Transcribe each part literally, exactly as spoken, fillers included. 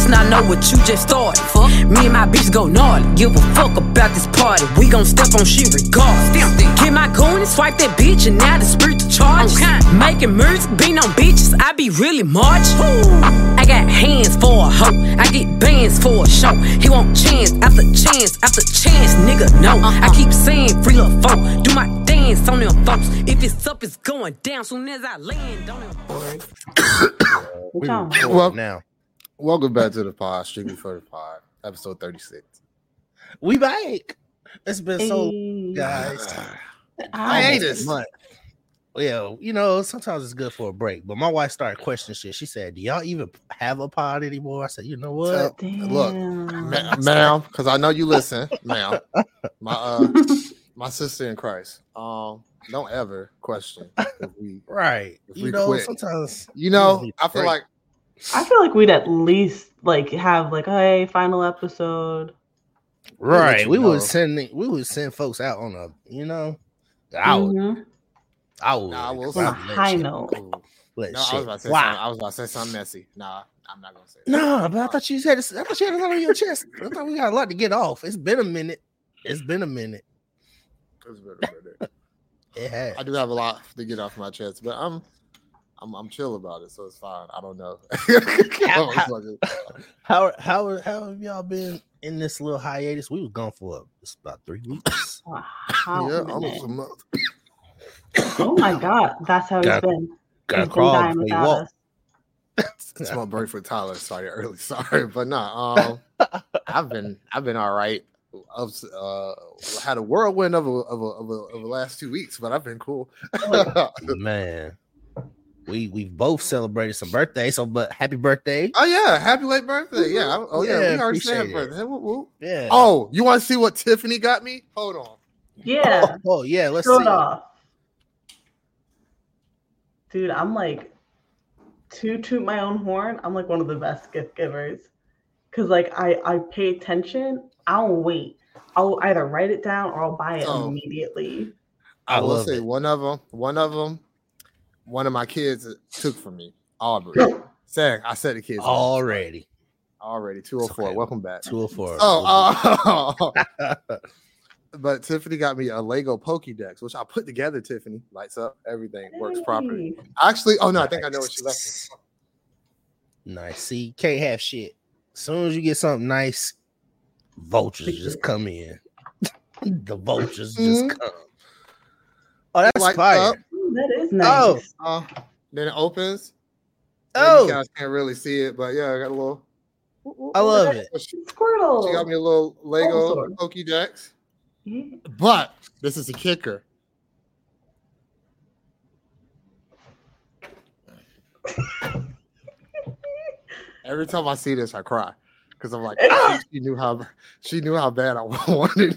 must not know what you just started. Fuck. Me and my bitch go gnarly. Give a fuck about this party. We gon' step on shit regardless. Get my coin and swipe that bitch, and now the spirit to charge. Okay. Making music, being on bitches, I be really marching. I got hands for a hoe, I get bands for a show. He want chance after chance after chance, nigga. No, uh-huh. I keep saying free little folk. Do my dance on them folks. If it's up, it's going down. Soon as I land on them boys. we well, now. Welcome back to the pod, Strictly for the Pod, episode thirty-six. We back. It's been so long, guys. I hate this. Well, you know, sometimes it's good for a break. But my wife started questioning shit. She said, "Do y'all even have a pod anymore?" I said, "You know what? Damn. Look, ma- ma'am, because I know you listen, ma'am. My uh, my sister in Christ. Um, don't ever question if we right. If you we know, quit. sometimes you know, I feel like I feel like we'd at least like have like, hey, final episode. Right. We know. would send we would send folks out on a, you know, I would. Mm-hmm. I would. Nah, I will On a high note. Let no, I shit was about to say fly. something, I was about to say something messy. Nah, I'm not gonna say that. No, but I thought you said I thought you had a lot on your chest. I thought we got a lot to get off. It's been a minute. It's been a minute. It's been a minute. It has. I do have a lot to get off my chest, but I'm I'm I'm chill about it, so it's fine. I don't know. how, how, how how how have y'all been in this little hiatus? We was gone for it's about three weeks. Wow, yeah, man. almost a month. Oh my god, that's how Got- it's been. Gotta He's been crawl dying before you without walk. us. It's my break for Tyler. Sorry, early. Sorry, but nah. Um, I've been I've been all right. I've uh, had a whirlwind of a of a, of a of the last two weeks, but I've been cool. Man, we we both celebrated some birthdays. So, but happy birthday! Oh yeah, happy late birthday! Yeah. I- Oh yeah, Yeah, we already said happy appreciate it. birthday. Whoop, whoop. Yeah. Oh, you want to see what Tiffany got me? Hold on. Yeah, Oh, oh, yeah. Let's show see. it off. Dude, I'm like, to toot my own horn, I'm like one of the best gift givers. Cause like I I pay attention. I'll wait. I'll either write it down or I'll buy it Oh. immediately. I, I will love say it. one of them. One of them. One of my kids took from me. Aubrey. Say I said the kids Already already two oh four. Okay. Welcome back. two oh four. Oh, uh, but Tiffany got me a Lego Pokédex, which I put together. Tiffany lights up, everything works properly. Hey. Actually, oh no, I think I know what she left. Nice. See, can't have shit. As soon as you get something nice, vultures just come in. The vultures Mhm. just come. Oh, that's Lights fire. up. Ooh, that is nice. Oh. Uh, then it opens. Oh, you guys can't really see it, but yeah, I got a little. I love it. She, Squirtle. she got me a little Lego Bulbasaur. Pokédex, Yeah. but this is a kicker. Every time I see this, I cry because I'm like, she, she knew how she knew how bad I wanted.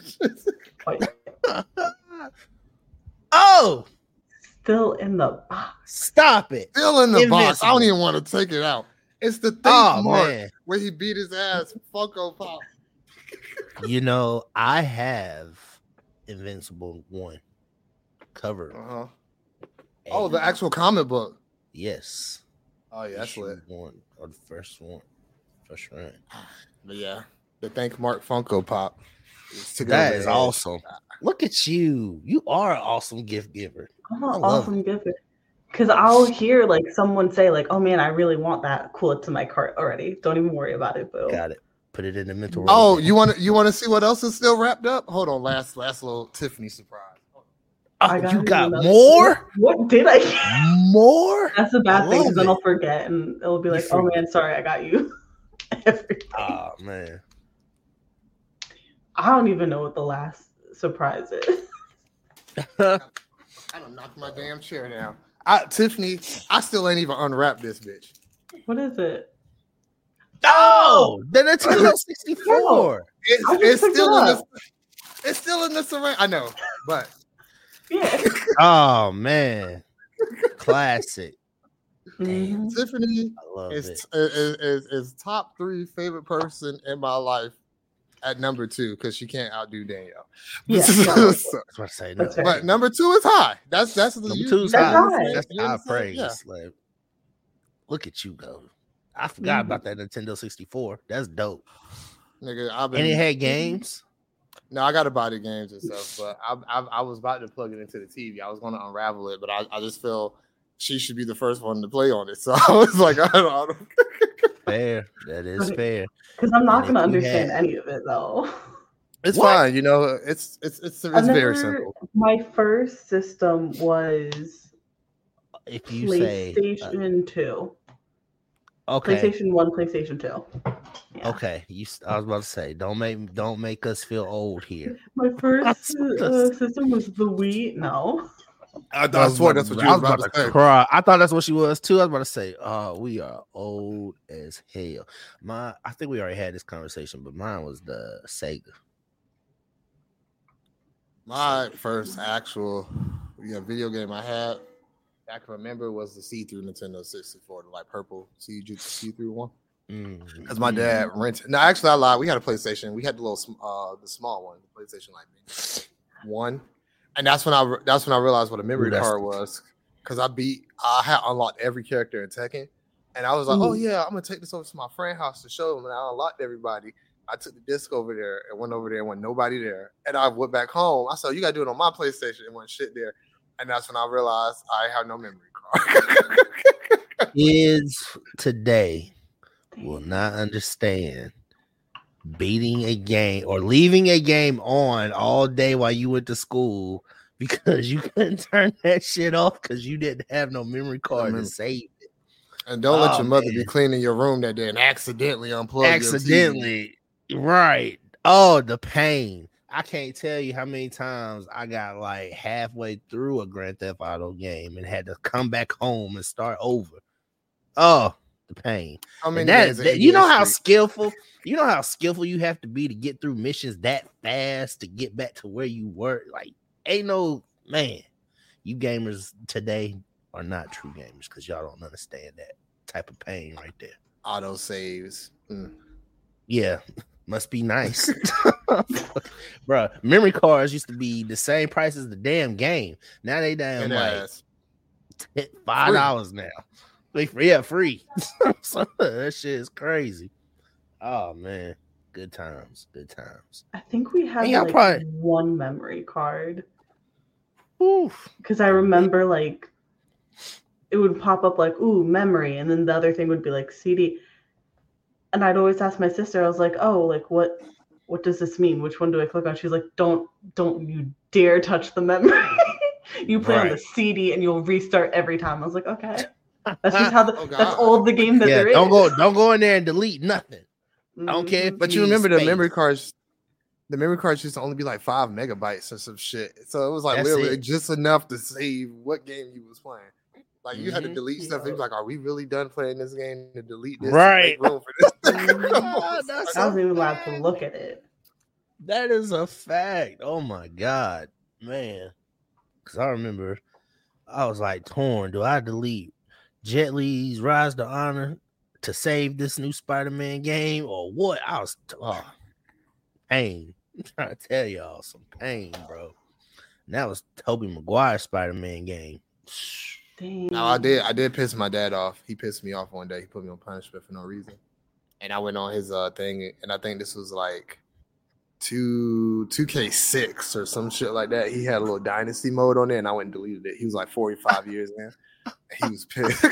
Oh, Still in the box. stop it. Still in the box. I don't Invincible. even want to take it out. It's the thing Oh, mark man. where he beat his ass. Funko Pop. You know, I have Invincible one covered. Uh-huh. Oh, the actual comic book. Yes. Oh yeah, that's Issue lit. one or the first one. First round. But yeah, the Thank Mark Funko Pop. It's together That is there. awesome. Look at you. You are an awesome gift giver. I'm I an love awesome giver. Because I'll hear like someone say like, "Oh man, I really want that." Cool, it's in my cart already. Don't even worry about it, boo. Got it. Put it in the mental. Oh, Rolodex. you want to you want to see what else is still wrapped up? Hold on, last last little Tiffany surprise. I Oh, got you it got another- more? What, what did I get? More? That's a bad I thing love because then it. I'll forget and it'll be You like, "Oh forget. man, sorry, I got you." Everything. Oh man. I don't even know what the last surprise is. I don't knock my damn chair down. I, Tiffany, I still ain't even unwrapped this bitch. What is it? Oh, the Nintendo sixty-four. It's, I just it's picked still it in up. the it's still in the surround. I know, but Yeah. Oh man. Classic. Mhm. Tiffany I love is, it. is, is is top three favorite person in my life at number two because she can't outdo Danielle. Yeah, So- no. That's what I say. No. That's right. but number two is high. That's that's the Number you- two is you That's high. high. understand? That's You high understand? praise. Yeah. Like, look at you go. I forgot Mhm. about that Nintendo sixty-four. That's dope. Nigga, I've been. And it had games. No, I got to buy the games and stuff, but I, I I was about to plug it into the T V. I was going to unravel it, but I, I just feel she should be the first one to play on it. So I was like, I don't, I don't. Fair. That is fair. Because I'm not And gonna if you understand had- any of it though. It's What? fine, you know. It's it's it's it's I've very never- simple. My first system was If you say uh, PlayStation Two, okay, PlayStation One, PlayStation Two. Yeah. okay, you. s- I was about to say, don't make don't make us feel old here. My first I was uh, system was the Wii. No, I, I swear that's what you I was about to say. cry. I thought that's what she was too. I was about to say, oh, we are old as hell. My, I think we already had this conversation, but mine was the Sega. My first actual yeah video game I had, I can remember, was the see-through Nintendo sixty-four, the like purple see see-through one. Mm, Because my dad rented. No, actually, I lied. We had a PlayStation. We had the little, sm- uh, the small one, the PlayStation like one, and that's when I re- that's when I realized what a memory Ooh, that's- card was. Because I beat, I had unlocked every character in Tekken, and I was like, Mhm. oh yeah, I'm gonna take this over to my friend's house to show them, and I unlocked everybody. I took the disc over there and went over there and went nobody there, and I went back home. I said, you gotta do it on my PlayStation, and went shit there, and that's when I realized I have no memory card. Kids today will not understand beating a game or leaving a game on all day while you went to school because you couldn't turn that shit off because you didn't have no memory card memory. to save it. And don't let Oh, your mother man. be cleaning your room that day and accidentally unplug Accidentally, right? Oh, the pain! I can't tell you how many times I got like halfway through a Grand Theft Auto game and had to come back home and start over. Oh, the pain! How many And that, days of that- you know how A D S Street? skillful, you know how skillful you have to be to get through missions that fast to get back to where you were. Like, ain't no man. You gamers today are not true gamers because y'all don't understand that type of pain right there. Auto saves. Mm. Yeah, must be nice, bro. Memory cards used to be the same price as the damn game. Now they damn Dead like ass. five dollars now. Like, yeah, free. So, that shit is crazy. Oh man, good times, good times. I think we had And y'all like probably- one memory card Oof. because I remember like it would pop up like ooh memory, and then the other thing would be like C D. And I'd always ask my sister, I was like, oh, like what what does this mean? Which one do I click on? She's like, don't don't you dare touch the memory. You play on the Right. C D and you'll restart every time. I was like, okay. That's just how the Oh, God. that's all the game that Yeah, there is. don't go, don't go in there and delete nothing. I don't care. Mhm. if But you need remember the space. memory cards? The memory cards used to only be like five megabytes or some shit. So it was like That's literally it. just enough to save what game you was playing. Like you had to Mhm. delete stuff. And you was like, are we really done playing this game to delete this? Right. To make room for this. Ah, that's I wasn't even allowed to look at it. That is a fact. Oh my god, man. Because I remember I was like torn. Do I delete Jet Li's Rise to Honor to save this new Spider-Man game or what? I was oh, pain. I'm trying to tell y'all some pain, bro. And that was Tobey Maguire Spider-Man game. Dang. No, I did. I did piss my dad off. He pissed me off one day. He put me on punishment for no reason, and I went on his uh thing, and I think this was like two two K six or some shit like that. He had a little dynasty mode on there, and I went and deleted it. He was like forty five years in. He was pissed.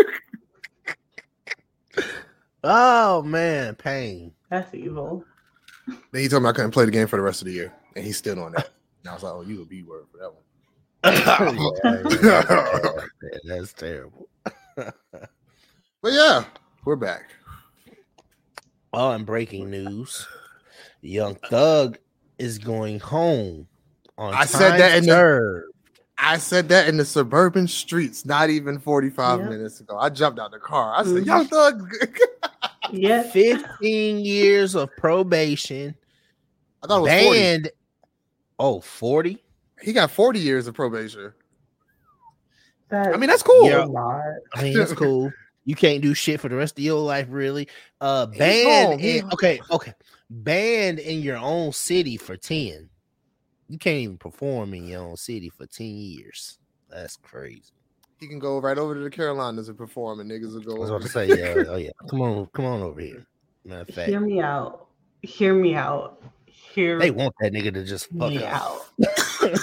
Oh man, pain. That's evil. Then he told me I couldn't play the game for the rest of the year, and he's still on that. And I was like, "Oh, you a B word for that one." Yeah, yeah, that's, yeah, that's terrible. But yeah, we're back. Oh, and breaking news: Young Thug is going home on. I said that in the- the. I said that in the suburban streets not even forty-five Yep. minutes ago. I jumped out the car. I said, Mhm. Young Thug. Yeah. fifteen years of probation. I thought it was forty. Banned. Oh, forty? He got forty years of probation. That, I mean, that's cool. Yeah. a lot. I mean, that's cool. You can't do shit for the rest of your life, really. Uh, He's banned. home. He- In, okay, okay. Banned in your own city for ten. You can't even perform in your own city for ten years. That's crazy. he can go right over to the Carolinas and perform, and niggas will go. I was over about to say, yeah, oh yeah, come on, come on over here. Matter of fact, Hear me out. Hear me out. Hear they want that nigga to just fuck me up. out.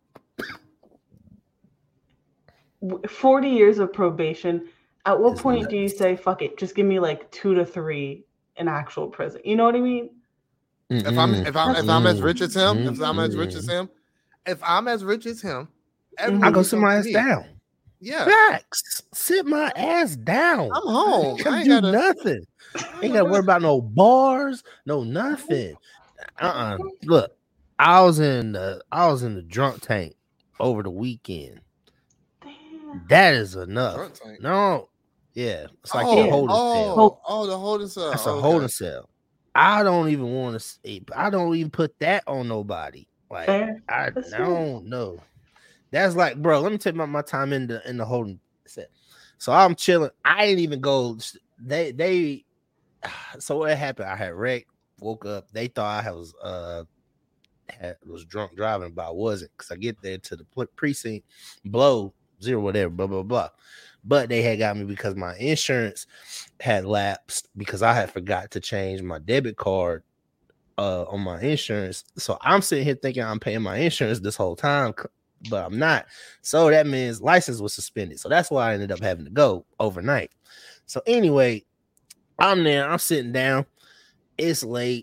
forty years of probation. At what It's point nuts. do you say, fuck it, just give me like two to three in actual prison? You know what I mean? If I'm if I'm if I'm as rich as him, Mm-mm. if I'm as rich as him, if I'm as rich as him, everyone I go will sit come my to ass me. down. Yeah, Facts. Sit my ass down. I'm home. I I ain't ain't do gotta. nothing. Ain't gotta worry about no bars, no nothing. Uh-uh. Look, I was in the I was in the drunk tank over the weekend. Damn. That is enough. Drunk tank? No, yeah, it's like oh, the holding oh, cell. oh, the holding cell. That's a okay. holding cell. I don't even want to see. I don't even put that on nobody. Like Fair. I, I That's fair. don't know. That's like, bro. Let me take my, my time in the in the holding cell. So I'm chilling. I ain't even go. They they. So what happened? I had wrecked. Woke up. They thought I was uh had, was drunk driving, but I wasn't, because I get there to the precinct, blow zero whatever, blah blah blah. But they had got me because my insurance had lapsed because I had forgot to change my debit card uh on my insurance. So I'm sitting here thinking I'm paying my insurance this whole time, but I'm not. So that means license was suspended. So that's why I ended up having to go overnight. So anyway, I'm there. I'm sitting down. It's late.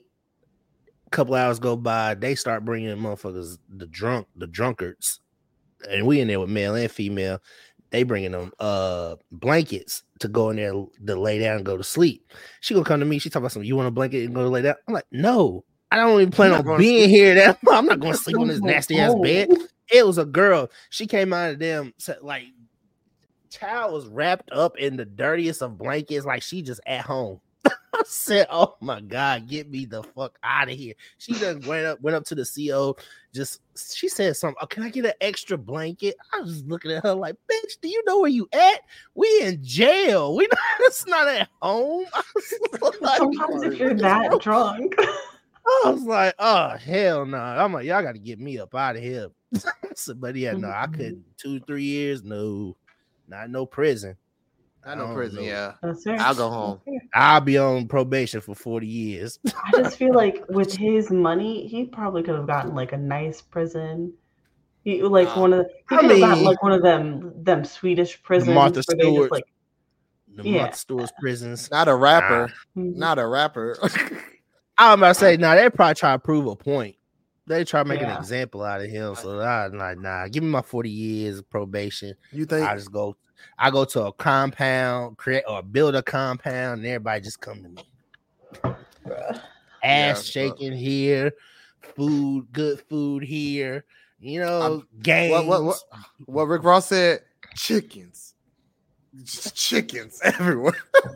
A couple hours go by. They start bringing in motherfuckers, the drunk, the drunkards, and we in there with male and female. They bringing them uh blankets to go in there to lay down and go to sleep. She gonna come to me. She talking about something. You want a blanket and go to lay down? I'm like, no, I don't even plan on being here. That I'm not gonna sleep on this nasty ass bed. It was a girl. She came out of them like child was wrapped up in the dirtiest of blankets, like she just at home. I said, "Oh my God, get me the fuck out of here!" She done went up, went up to the C O. Just she said something. Oh, can I get an extra blanket? I was just looking at her like, "Bitch, do you know where you at? We in jail. We not. It's not at home." Like, sometimes if you're that drunk, I was like, "Oh hell no!" Nah. I'm like, "Y'all got to get me up out of here." So, but yeah, no, I couldn't. Two, three years, no, not no prison. Not no prison, know. yeah. That's fair. I'll go home. I'll be on probation for forty years. I just feel like with his money, he probably could have gotten like a nice prison. He, like Uh, one of the, he I could have gotten mean, like one of them them Swedish prisons. Martha where they just, Stewart. like, The yeah. Martha Stewart's prisons. Not a rapper. mhm. Not a rapper. I'm about to say, nah, they probably try to prove a point. They try to make Yeah. an example out of him. So I'm like, nah, give me my forty years of probation. You think? I just go, I go to a compound, create or build a compound, and everybody just come to me. Bruh. Ass Yeah, shaking here, food, good food here. You know, Um, games. What, what, what, what Rick Ross said? Chickens. Just chickens everywhere.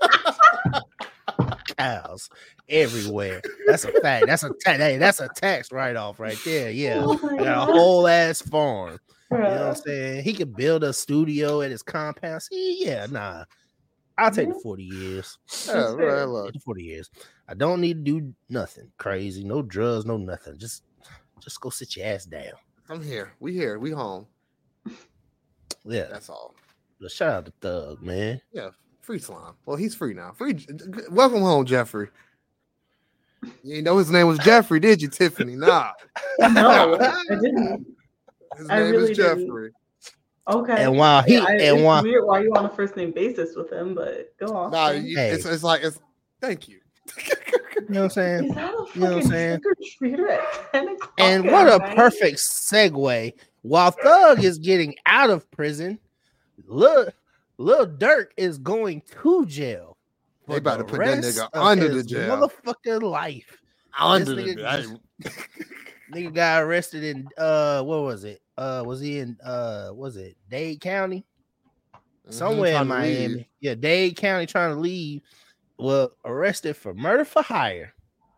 Cows everywhere. That's a fact. That's a ta- hey, that's a tax write-off right there. Yeah. Oh my I got God. a whole ass farm. You know what I'm Bruh. saying? He could build a studio at his compound. See, yeah, nah. I'll take the forty years. Yeah, right, look. The forty years. I don't need to do nothing crazy, no drugs, no nothing. Just just go sit your ass down. I'm here. We here. We home. Yeah. That's all. But shout out to Thug, man. Yeah. Free Slime. Well, he's free now. Free. Welcome home, Jeffrey. You didn't know his name was Jeffrey, did you, Tiffany? Nah. No, I didn't. His I name really is didn't. Jeffrey. Okay. And while he Yeah, I, and it's while weird why you on a first name basis with him, but go on. Nah, man. you, Hey. it's, it's like it's. Thank you. you know what I'm saying? Is that a You know what I'm fucking saying? trick or treater at ten o'clock? And at what a night? perfect segue. While Thug is getting out of prison, look, Lil Durk is going to jail. They for about the to put that rest nigga of under the his jail. motherfucking life. Under This the nigga Nigga got arrested in uh what was it? Uh was he in uh was it Dade County? Somewhere in Miami. Yeah, Dade County trying to leave. Well, arrested for murder for hire.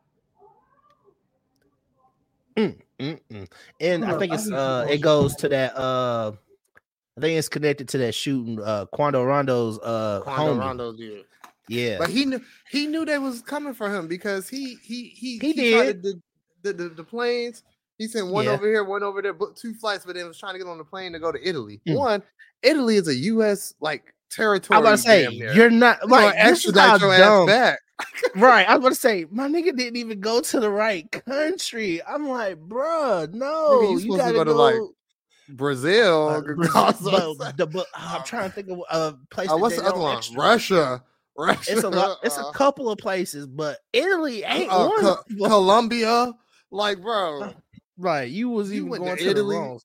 Mm, mm, mm. And I think it's uh it goes to that uh I think it's connected to that shooting uh Quando Rondo's uh Quando homie. Rondo did. Yeah. But he knew he knew they was coming for him because he he he He tried to did. do the, the, the planes. He He sent one Yeah. over here, one over there, booked two flights, but then was trying to get on the plane to go to Italy. Mm. One, Italy is a U S like territory. I'm about to say damn near. you're not You like gonna this is how extradite your ass dumb. back. Right, I was about to say my nigga didn't even go to the right country. I'm like, bruh, no, Nigga, you you supposed to gotta go go. to, like, Brazil. uh, could Brazil, cost us- but the, but I'm trying to think of a place. Uh, that what's they the other don't one? extradite. Russia. Russia. It's a lot. It's a uh, couple of places, but Italy ain't uh, one. Co- of them. Colombia. Like, bro. Right, you was You even went to going to, Italy? the wrong.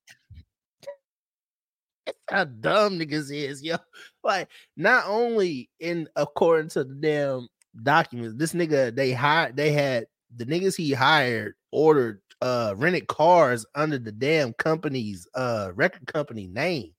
That's how dumb niggas is, yo. Like, not only in according to the damn documents, this nigga they hired, they had the niggas he hired ordered uh rented cars under the damn company's uh record company name.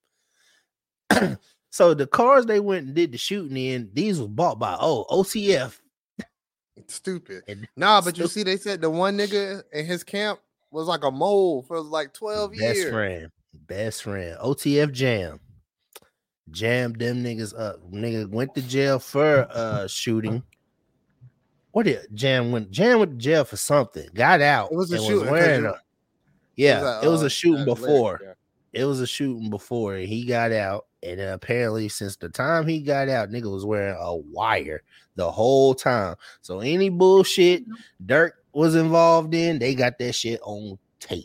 So the cars they went and did the shooting in, these was bought by oh O C F. Stupid. And Nah, but you stupid. see, they said the one nigga in his camp was like a mole for like twelve Best years. friend, best friend, O T F Jam, jammed them niggas up. Nigga went to jail for uh shooting. What did Jam went? Jam went to jail for something. Got out. It was a and shooting, 'cause wearing you- a- yeah, It was, it was uh, a shooting that before. lyric, It was a shooting before, and he got out. And then apparently, since the time he got out, nigga was wearing a wire the whole time. So any bullshit Dirk was involved in, they got that shit on tape.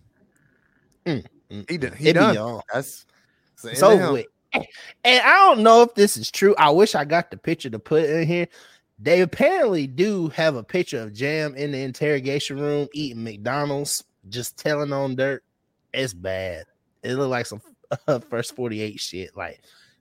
Mm, mm, He done. mm. He It be done. on. That's it's So in him. with, and I don't know if this is true. I wish I got the picture to put in here. They apparently do have a picture of Jam in the interrogation room eating McDonald's, just telling on Dirk. It's bad. It looked like some uh, first forty-eight shit. Like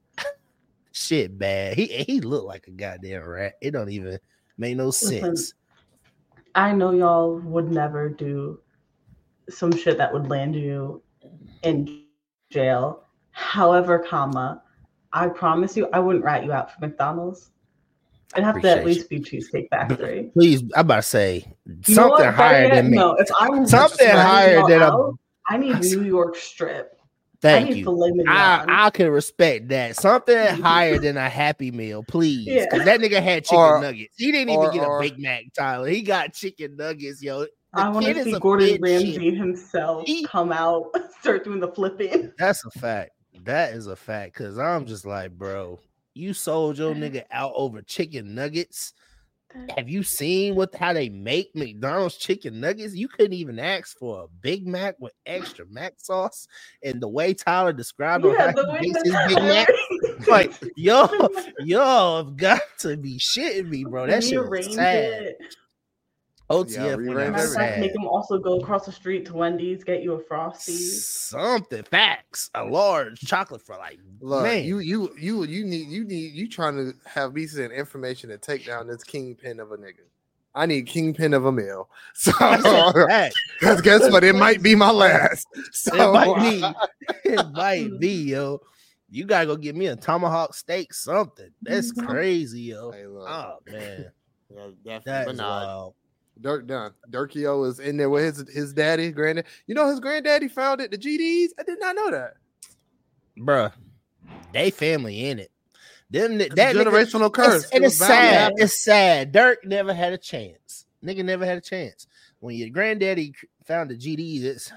shit bad. He he looked like a goddamn rat. It don't even make no Listen, sense. I know y'all would never do some shit that would land you in jail. However, comma, I promise you, I wouldn't rat you out for McDonald's. It'd have to at Appreciate least be Cheesecake Factory. Please, I'm about to say You know something what? Better higher yet, than me. no. If I'm Something ratting higher y'all than a. out, I need New York strip. I Thank need you. filet mignon. I, I can respect that. Something higher than a Happy Meal, please. Yeah. Because that nigga had chicken Or- nuggets. He didn't or- even get or- a Big Mac, Tyler. He got chicken nuggets, yo. The I want kid to is see a Gordon big Ramsay shit. himself He- come out, start doing the flipping. That's a fact. That is a fact. Because I'm just like, bro, you sold your nigga out over chicken nuggets. Have you seen what how they make McDonald's chicken nuggets? You couldn't even ask for a Big Mac with extra Mac sauce. And the way Tyler described on Yeah, how the way he makes that- his Big Mac, like, yo, yo, have got to be shitting me, bro. That shit was Rearrange sad. it. O T F Yeah, went rearrange out Matter of fact, sad. make him also go across the street to Wendy's, get you a Frosty. Something facts, a large chocolate for like Look, man. you you you you need you need you trying to have me send information to take down this kingpin of a nigga. I need kingpin of a meal. So That's a fact. because guess what? It might be my last. So It might be, it might be, yo. You gotta go get me a tomahawk steak, something. That's Mhm. crazy, yo. Hey, look. Oh man, Yeah, definitely. that But is nah, wild. Dirk done. Dirkio is in there with his his daddy, granddad. You know his granddaddy founded the G Ds. I did not know that. Bruh, they family in it. Them that It's a nigga- generational curse. It's, and It it's was bound to sad. happen. It's sad. Dirk never had a chance. Nigga never had a chance. When your granddaddy founded G Ds, it's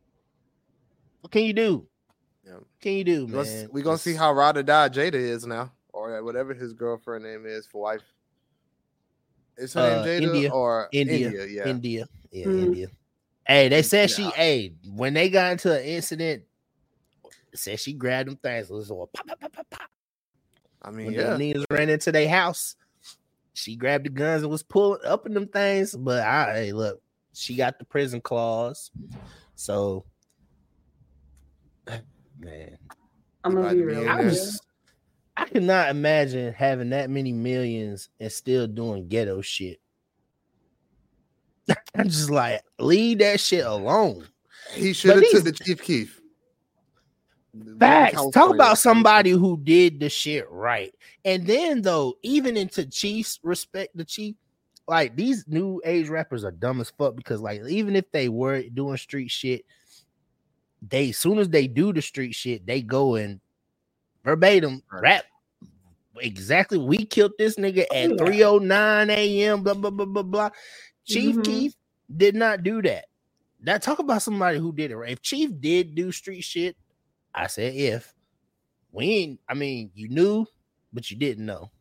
what can you do? Yeah. What can you do, We're gonna, man? we gonna see It's- how ride or die Jada is now, or whatever his girlfriend name is for wife. Is her Uh, name Jada India. or India. India? Yeah. India. Yeah, Mm. India. Hey, they said she, Yeah. hey, when they got into an incident, said she grabbed them things. It was all pop, pop, pop, pop, pop. I mean, When yeah. the niggas ran into their house, she grabbed the guns and was pulling up in them things. But I, hey, look, she got the prison clause. So, man, I'm About gonna be to be real. in I with there. you. just, I could not imagine having that many millions and still doing ghetto shit. I'm just like, leave that shit alone. He should have these- took the Chief Keef. Facts. Talk California. about somebody who did the shit right. And then though, even into Chiefs, respect the Chief. Like these new age rappers are dumb as fuck because like even if they were doing street shit, they soon as they do the street shit, they go and verbatim Right. rap exactly. We killed this nigga at Yeah. three oh nine a.m. Blah blah blah blah blah. Chief Mhm. Keef did not do that. that talk about somebody who did it right. If Chief did do street shit, I said if. We ain't, I mean, you knew, but you didn't know.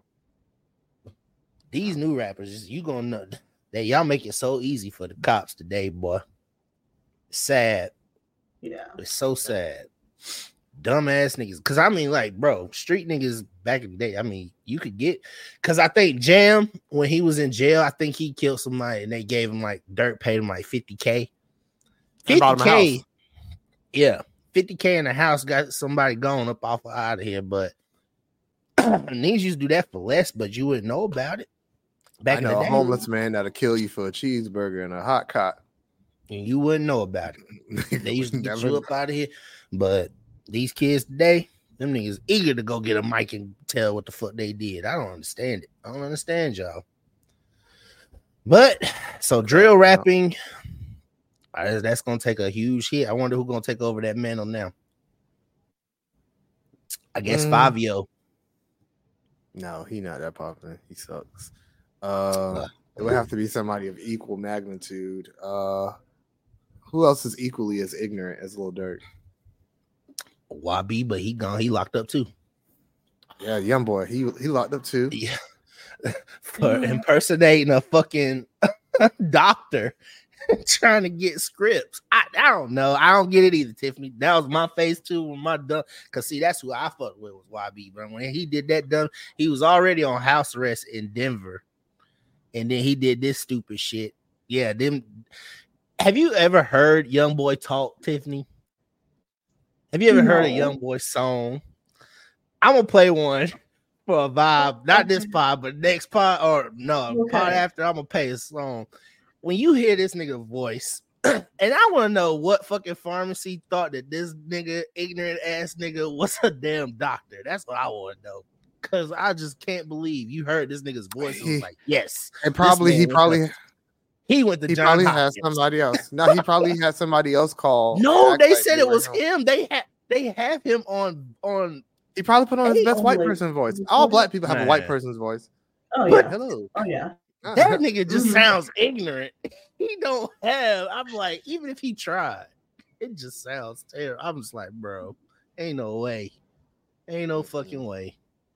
These new rappers, you gonna know that y'all make it so easy for the cops today, boy. Sad. Yeah. It's so sad. Dumbass niggas. Cause I mean, like, bro, street niggas back in the day. I mean, you could get cause I think Jam, when he was in jail, I think he killed somebody and they gave him like dirt, paid him like fifty K. fifty K. Yeah. fifty K in the house, got somebody gone up off of out of here, but niggas used to do that for less, but you wouldn't know about it. Back I know in the a day, homeless man that'll kill you for a cheeseburger and a hot cot. and you wouldn't know about it. They used to get Never- you up out of here, but these kids today, them niggas eager to go get a mic and tell what the fuck they did. I don't understand it. I don't understand y'all. But so drill rapping, uh, that's gonna take a huge hit. I wonder who's gonna take over that mantle now. I guess Mm. Fabio. No, he not that popular. He sucks. Uh, it would have to be somebody of equal magnitude. Uh, who else is equally as ignorant as Lil Durk? Wabi, but he gone. He locked up too. Yeah, young boy. He he locked up too. Yeah, for impersonating a fucking doctor, trying to get scripts. I, I don't know. I don't get it either, Tiffany. That was my face too when my dumb. Cause see, that's who I fucked with was Y B. But when he did that dumb, he was already on house arrest in Denver, and then he did this stupid shit. Yeah, them. Have you ever heard Young Boy talk, Tiffany? Have you ever No. heard a Young Boy song? I'm gonna play one for a vibe, not this pod, but next pod or no Okay. pod after. I'm gonna play a song. When you hear this nigga voice, and I want to know what fucking pharmacy thought that this nigga, ignorant ass nigga, was a damn doctor. That's what I want to know. Cause I just can't believe you heard this nigga's voice. And was like, yes, And probably man he was probably a- he went to he John probably has Hopkins. somebody else. No, he probably had somebody else call. No, and they act like said they it were was him. him. They had they have him on on. He probably put on his Hey, best I'm white like, person voice. All black people have a Man. white person's voice. Oh But- yeah. Hello. Oh yeah. That nigga just Mhm. sounds ignorant. He don't have. I'm like, even if he tried, it just sounds terrible. I'm just like, bro, ain't no way, ain't no fucking way.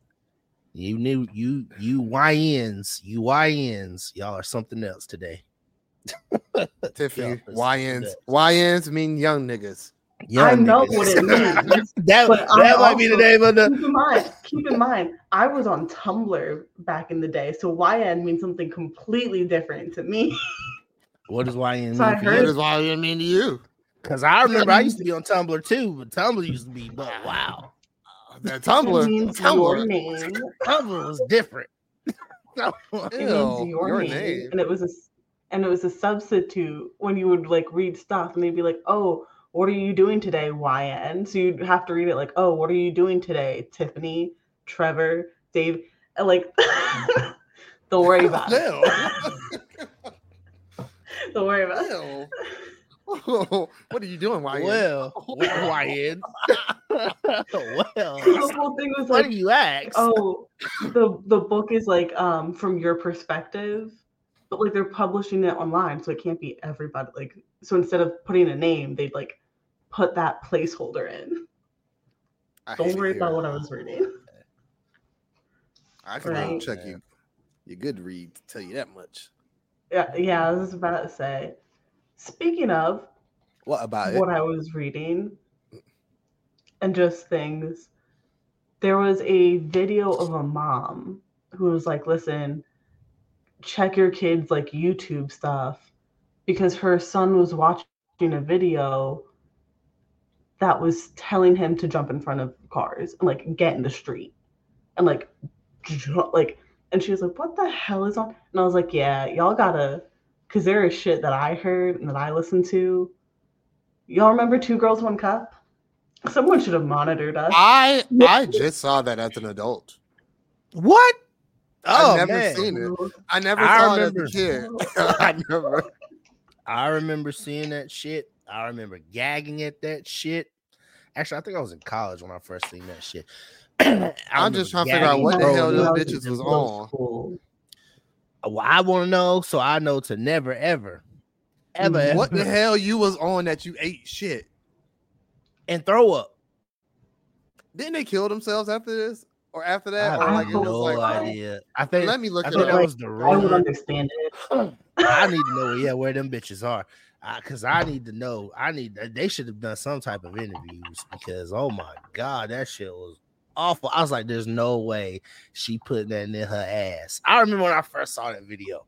You knew you you Y Ns, you Y Ns, y'all are something else today. Tiffany, Yeah, Y Ns. that's- Y Ns mean young niggas. I Young know niggas. what it means. that But I'm that might be the also- name of the. Keep in mind, keep in mind, I was on Tumblr back in the day, so Y N means something completely different to me. What does Y N So I mean? What heard- does Y N mean to you? Because I remember I used to be on Tumblr too, but Tumblr used to be, but wow, That It Tumblr. means your Tumblr. name. Tumblr was different. It Ew, means your, your name. name. and it was a and it was a substitute when you would like read stuff, and they'd be like, "Oh, what are you doing today, Y N?" So you'd have to read it like, "Oh, what are you doing today, Tiffany, Trevor, Dave?" And like, don't worry about it. Ew. Don't worry about it. Ew. What are you doing, Y N? Well, well, Y N. well, The whole thing was what like, do you ask? oh, the the book is like um from your perspective, but like they're publishing it online, so it can't be everybody. Like, so instead of putting a name, they'd like put that placeholder in. I hate Don't it worry here. about what I was reading. I can Right. check you. You good read, tell you that much. Yeah, yeah, I was about to say. Speaking of What about what it? I was reading and just things, there was a video of a mom who was like, listen, check your kids' like YouTube stuff, because her son was watching a video that was telling him to jump in front of cars and like get in the street and like ju- like and she was like, what the hell is on? And I was like, yeah, y'all gotta, because there is shit that I heard and that I listened to. Y'all remember Two Girls, One Cup? Someone should have monitored us. I I just saw that as an adult. What? Oh, I've never man. seen it. I never I saw remember. it as a kid. I never. I remember seeing that shit. I remember gagging at that shit. Actually, I think I was in college when I first seen that shit. I I'm just remember trying to figure out gagging, what the throwing hell those up. bitches was Middle on. school. Well, I want to know, so I know to never ever ever, ever. What the hell you was on that you ate shit and throw up? Didn't they kill themselves after this or after that? I or have like it was no like, idea. I think. let me look I it think up. that Like, was the I would rumor. understand it. I need to know, yeah, where them bitches are, because I need to know. I need. They should have done some type of interviews because, oh my god, that shit was awful. I was like, there's no way she put that in her ass. I remember when I first saw that video.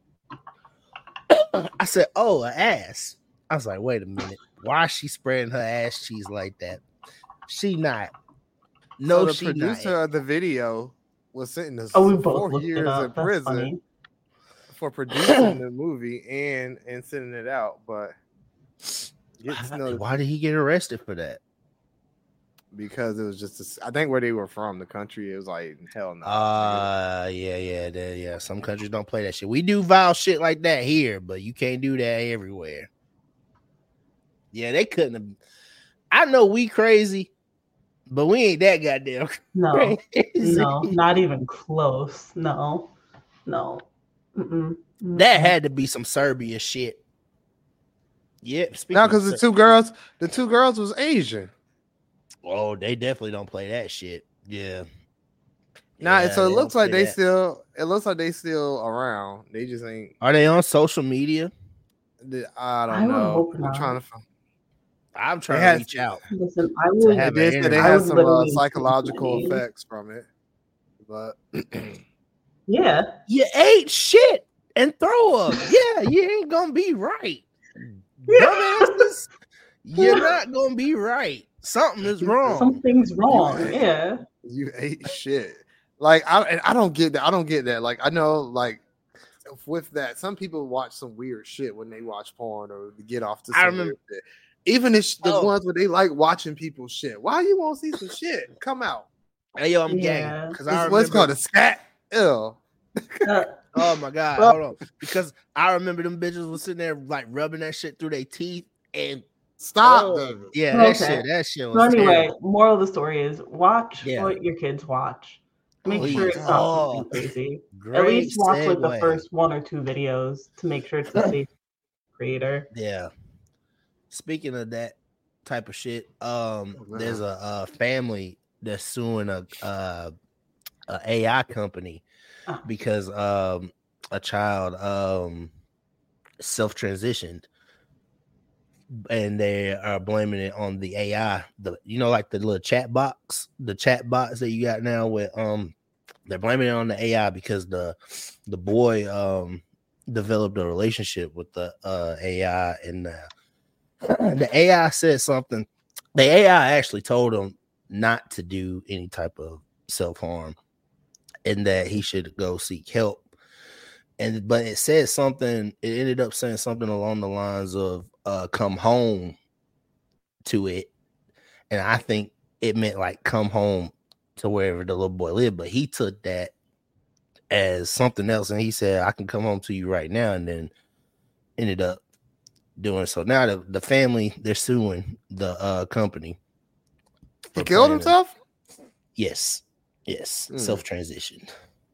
I said, oh, an ass. I was like, wait a minute. Why is she spreading her ass cheese like that? She not. No, so the she producer not. of the video was sentenced Oh, we to both four looked it years up. in That's prison funny. for producing the movie and and sending it out. But gets Why, no, why did he get arrested for that? because it was just a, I think where they were from, the country, it was like hell no. Uh yeah, yeah, that, yeah. Some countries don't play that shit. We do vile shit like that here, but you can't do that everywhere. Yeah, they couldn't have. I know we crazy, but we ain't that goddamn No, crazy. no, not even close. No, no. Mm-mm. That had to be some Serbia shit. Yep. speaking No, of because the Ser- two girls, the two girls was Asian. Oh, they definitely don't play that shit. Yeah. Nah, Yeah, so it they looks don't like play they that. still. It looks like they still around. They just ain't. Are they on social media? the- I don't I would know. hope I'm not. trying to. find I'm They trying had- to reach out. Listen, I To would. have They an did say they interview. I had would some uh, literally- psychological effects from it, but Yeah. You ate shit and throw up. Yeah, you ain't gonna be right. Yeah. Dumbasses, you're not gonna be right. Something is wrong. Something's wrong. Yeah. you ate shit. Like I, and I don't get that. I don't get that. Like I know, like with that, some people watch some weird shit when they watch porn or get off to some I remember- weird shit. Even if the Oh. ones where they like watching people shit. Why you want to see some shit? Come out. Hey yo, I'm Yeah. gang. Because I It's, what's remember. called a scat. Ew. Uh, Oh my god, Well- hold on. Because I remember them bitches was sitting there like rubbing that shit through their teeth and Stop. oh, David. yeah, that Okay. shit, that shit was so anyway, terrible. moral of the story is watch Yeah. what your kids watch. Make Please. sure it's not Oh, something crazy. Great At least watch like the segue. first one or two videos to make sure it's a safe creator. Yeah. Speaking of that type of shit, um, Oh, wow. there's a, a family that's suing a, uh, a AI company Oh. because um a child um self transitioned, and they are blaming it on the A I. The you know like the little chat box, the chat bots that you got now with um they're blaming it on the A I because the the boy um developed a relationship with the uh A I, and uh, the A I said something. The A I actually told him not to do any type of self-harm and that he should go seek help. And but it said something, it ended up saying something along the lines of uh come home to it. And I think it meant like come home to wherever the little boy lived, but he took that as something else, and he said, I can come home to you right now, and then ended up doing so. Now the, the family, they're suing the uh company. He for killed playing- himself? Yes. Yes. Hmm. Self-transitioned.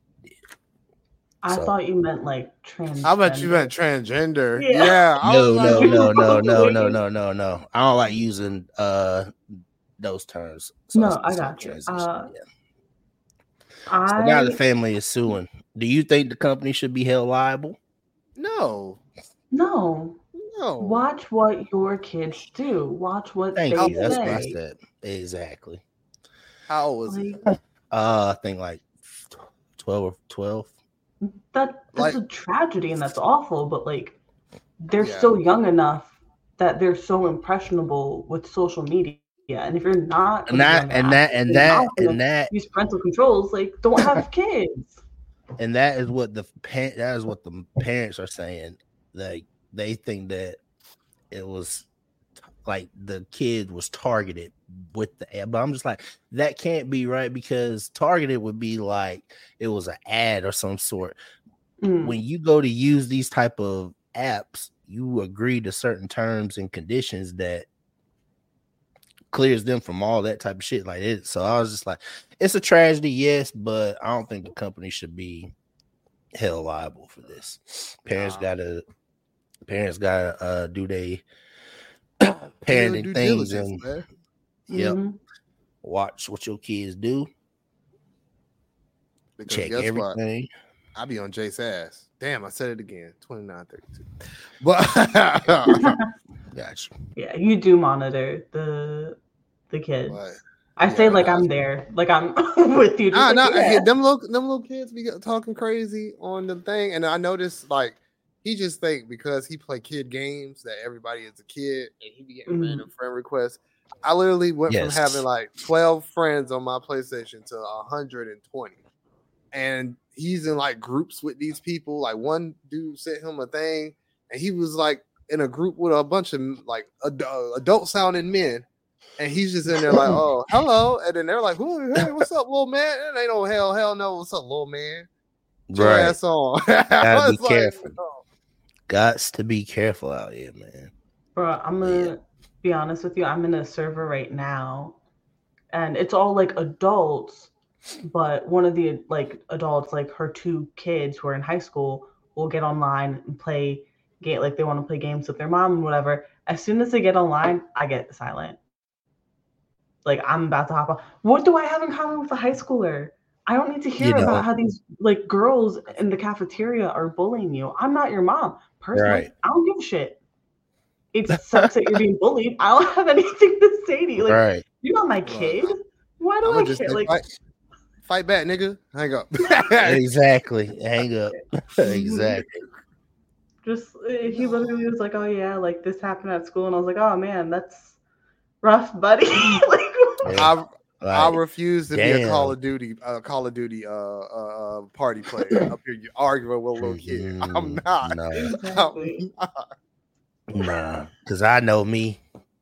I So- thought you meant like trans. I bet you meant transgender. Yeah. Yeah. I No, was no, like, no, no, no, no, no, no, no. I don't like using uh those terms. No, it's I got you. self-transition, Uh, yeah. I So now the family is suing. Do you think the company should be held liable? No. no. No. Watch what your kids do. Watch what Thank they you. That's say. what I said. Exactly. How old was he? Like, Uh, I think like twelve or twelve. that Like- that's a tragedy and that's awful, but like they're Yeah. still young enough that they're so impressionable with social media. And if you're not And gonna that learn and that and you're that not gonna and that use parental controls, like don't have kids. and that is what the pa- that is what the parents are saying. Like they think that it was like the kid was targeted with the ad, but I'm just like that can't be right, because targeted would be like it was an ad or some sort. Mm. When you go to use these type of apps, you agree to certain terms and conditions that clears them from all that type of shit like it. So I was just like, it's a tragedy, yes, but I don't think the company should be held liable for this. Parents Nah. gotta Parents gotta uh, do they Real parenting due things diligence, and man. yep, Mhm. watch what your kids do. Because Check guess what? everything. I be on Jace ass. Damn, I said it again. twenty-nine thirty-two. But Gotcha. Yeah, you do monitor the the kids. But, I say yeah, like nah. I'm there, like I'm with you. Just Nah, like, nah, yeah. hey, them little them little kids be talking crazy on the thing, and I noticed like he just think because he play kid games that everybody is a kid, and he be getting Mhm. random friend requests. I literally went Yes. from having like twelve friends on my PlayStation to one hundred twenty, and he's in like groups with these people. Like one dude sent him a thing, and he was like in a group with a bunch of like ad- adult sounding men. And he's just in there like, oh, hello. And then they're like, "Who- hey, what's up, little man? It ain't no hell, hell no. What's up, little man? Get your Right. ass on." Gotta I be was like, careful. no. Gots to be careful out here, man. Bro, I'm gonna Yeah. be honest with you. I'm in a server right now, and it's all like adults. But one of the like adults, like her two kids who are in high school, will get online and play game. Like they want to play games with their mom and whatever. As soon as they get online, I get silent. Like I'm about to hop on. What do I have in common with a high schooler? I don't need to hear You know. about how these like girls in the cafeteria are bullying you. I'm not your mom. Personally, Right. I don't give a shit. It sucks that you're being bullied. I don't have anything to say to you. Like Right. you're not my kid. Why do I'm I gonna just care? say, Like fight, fight back, nigga. Hang up. Exactly. Hang up. Exactly. just uh, he literally was like, "Oh yeah, like this happened at school," and I was like, "Oh man, that's rough, buddy." Like, Yeah. I I Like, refuse to be a damn. Call of Duty, uh, Call of Duty, uh, uh, uh party player up here. You arguing with a little kid. I'm mm, not. No, exactly. I'm not. nah. Because I know me.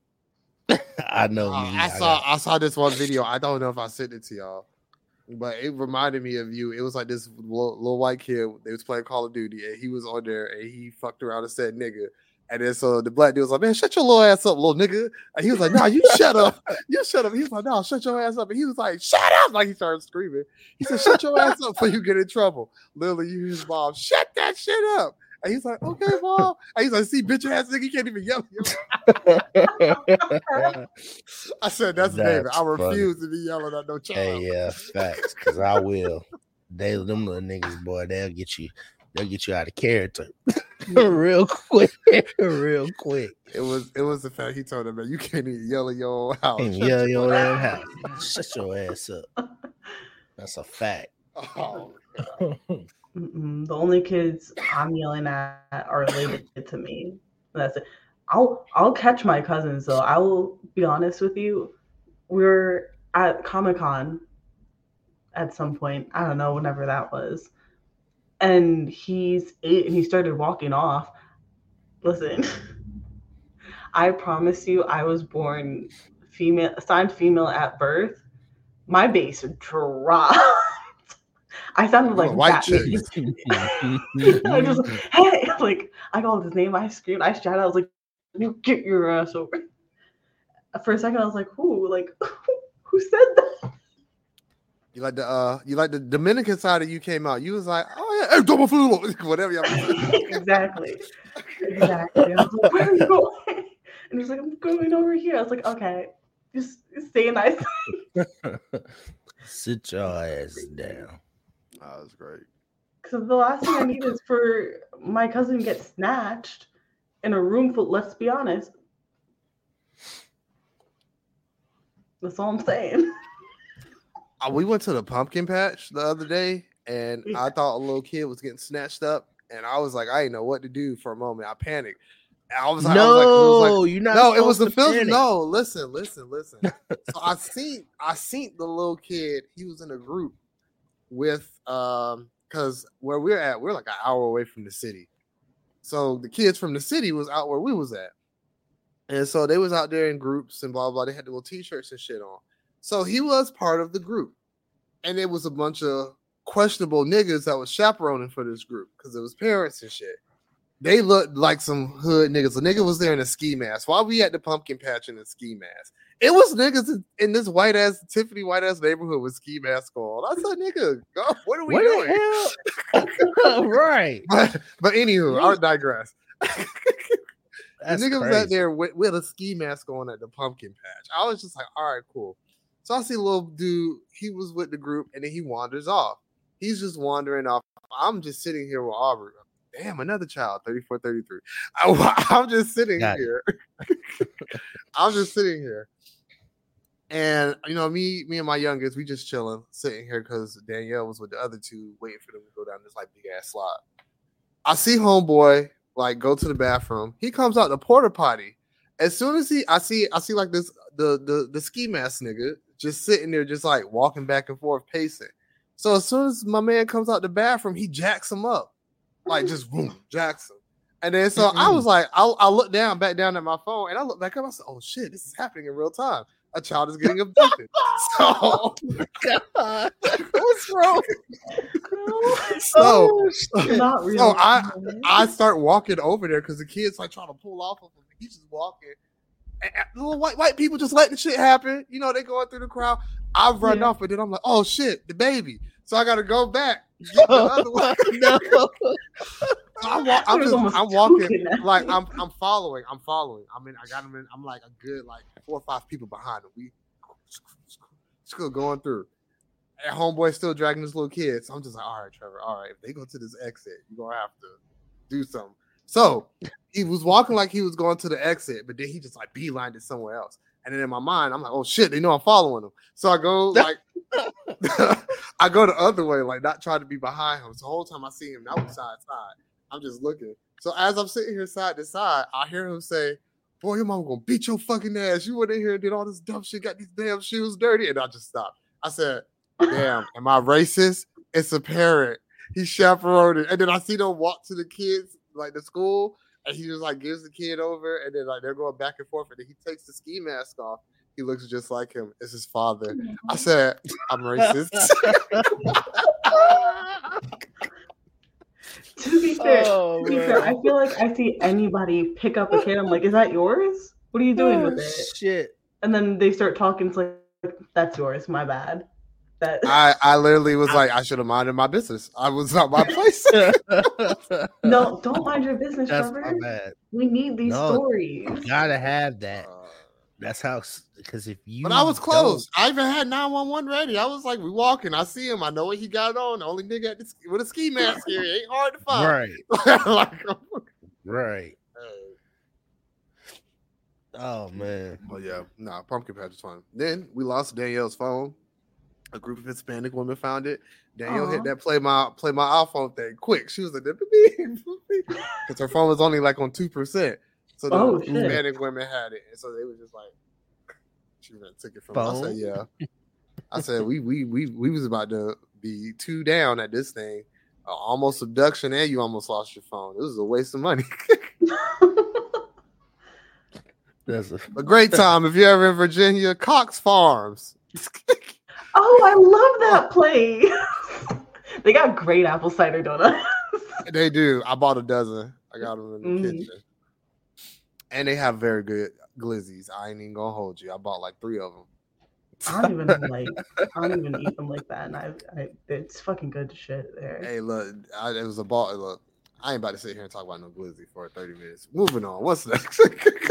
I know Uh, me. I I saw got- I saw this one video. I don't know if I sent it to y'all, but it reminded me of you. It was like this little, little white kid. They was playing Call of Duty, and he was on there, and he fucked around and said "nigga." And then so the black dude was like, "Man, shut your little ass up, little nigga." And he was like, "Nah, you shut up, you shut up." He was like, "No, shut your ass up." And he was like, "Shut up!" Like he started screaming. He said, "Shut your ass up before you get in trouble." Literally, you his mom, shut that shit up. And he's like, "Okay, mom." And he's like, "See, bitch ass nigga, he can't even yell." I said, "That's, David. That's I funny. refuse to be yelling at no child." Hey, yeah, facts. Because I will. They them little niggas, boy, they'll get you. They'll get you out of character real quick, real quick. It was it was the fact he told him, "Man, you can't even yell in your own house." And Shut yell your your ass damn house. Shut your ass up. That's a fact. up. Oh, Mm-mm. The only kids I'm yelling at are related to me. That's it. I'll I'll catch my cousins though. I will be honest with you. We're at Comic Con at some point. I don't know whenever that was, and he's eight and he started walking off. Listen, I promise you, I was born female, assigned female at birth. My bass dropped. I sounded You like a white Batman. chick. I just hey, like I called his name. I screamed. I shouted. I was like, "You get your ass over." For a second, I was like, "Who? Like, who said that?" You like the uh, you like the Dominican side of you came out. You was like, "Oh yeah, hey, double flu," whatever y'all. Exactly, exactly. I was like, "Where are you going?" And he's like, "I'm going over here." I was like, "Okay, just stay nice." Sit your ass down. That was great. Because the last thing I need is for my cousin to get snatched in a room full. Let's be honest. That's all I'm saying. Uh, we went to the pumpkin patch the other day, and I thought a little kid was getting snatched up, and I was like, I didn't know what to do for a moment. I panicked. And I was like, I was like, it was No, like, you're not. no, it was the supposed to film. panic. No, listen, listen, listen. So I seen, I seen the little kid. He was in a group with, um, because where we're at, we're like an hour away from the city. So the kids from the city was out where we was at, and so they was out there in groups and blah blah. They had the little t-shirts and shit on. So he was part of the group, and it was a bunch of questionable niggas that was chaperoning for this group because it was parents and shit. They looked like some hood niggas. A nigga was there in a ski mask. Why we at the pumpkin patch in a ski mask? It was niggas in, in this white ass Tiffany white ass neighborhood with ski mask on. I said, nigga, go, what are we What doing? the hell? Right. But but anywho, I digress. The nigga was out there with, with a ski mask on at the pumpkin patch. I was just like, all right, cool. So I see a little dude, he was with the group, and then he wanders off. He's just wandering off. I'm just sitting here with Aubrey. Damn, another child, thirty-four, thirty-three. I, I'm just sitting Got here. I'm just sitting here. And, you know, me me and my youngest, we just chilling, sitting here because Danielle was with the other two, waiting for them to go down this, like, big-ass slide. I see homeboy, like, go to the bathroom. He comes out the porta potty. As soon as he, I see, I see, like, this, the, the, the ski mask nigga just sitting there, just, like, walking back and forth, pacing. So as soon as my man comes out the bathroom, he jacks him up. Like, just boom, jacks him. And then, so mm-hmm. I was like, I, I look down, back down at my phone, and I look back up. I said, oh, shit, this is happening in real time. A child is getting abducted. So, oh God. What's wrong? So, Not really. so I, I start walking over there because the kid's like trying to pull off of him. He's just walking. And, and little white, white people just letting shit happen. You know, they going through the crowd. I run yeah. off, but then I'm like, oh, shit, the baby. So I got to go back. Get the other one. No. I'm, wa- I'm just, I'm walking, like I'm, I'm following, I'm following. I mean, I got him in. I'm like a good, like four or five people behind him. We still going through. And homeboy still dragging this little kid. So I'm just like, all right, Trevor. All right, if they go to this exit, you're gonna have to do something. So he was walking like he was going to the exit, but then he just like beelined it somewhere else. And then in my mind, I'm like, oh shit, they know I'm following him. So I go like, I go the other way, like not trying to be behind him. So the whole time I see him outside side. I'm just looking. So as I'm sitting here side to side, I hear him say, boy, your mama gonna beat your fucking ass. You went in here and did all this dumb shit, got these damn shoes dirty. And I just stopped. I said, damn, am I racist? It's a parent. He chaperoned it. And then I see them walk to the kids, like the school, and he just like gives the kid over, and then like they're going back and forth, and then he takes the ski mask off. He looks just like him. It's his father. I said, I'm racist. To be fair, oh, to be fair, I feel like I see anybody pick up a kid. I'm like, is that yours? What are you doing oh, with it? Shit. And then they start talking. It's like, that's yours. My bad. That I, I literally was like, I should have minded my business. I was not my place. No, don't mind your business, that's Trevor. My bad. We need these no, stories. You gotta have that. Uh, That's how, because if you. But I was close. I even had nine one one ready. I was like, we walking. I see him. I know what he got on. The only nigga at the, with a ski mask here. It ain't hard to find. Right. like, right. Oh, man. Well, yeah. Nah, pumpkin patch is fun. Then we lost Danielle's phone. A group of Hispanic women found it. Danielle uh-huh. hit that play my play my iPhone thing quick. She was like, because her phone was only like on two percent. So the oh, Hispanic women had it, and so they were just like, "She took it from." Me. I said, "Yeah." I said, "We we we we was about to be two down at this thing, uh, almost abduction, and you almost lost your phone. It was a waste of money." That's a-, a great time if you're ever in Virginia. Cox Farms. Oh, I love that place. They got great apple cider donuts. They do. I bought a dozen. I got them in the mm. kitchen. And they have very good glizzies. I ain't even gonna hold you. I bought like three of them. I don't even like. I don't even eat them like that, and I, I it's fucking good shit there. Hey, look, I, it was a ball. Look, I ain't about to sit here and talk about no glizzy for thirty minutes. Moving on. What's next?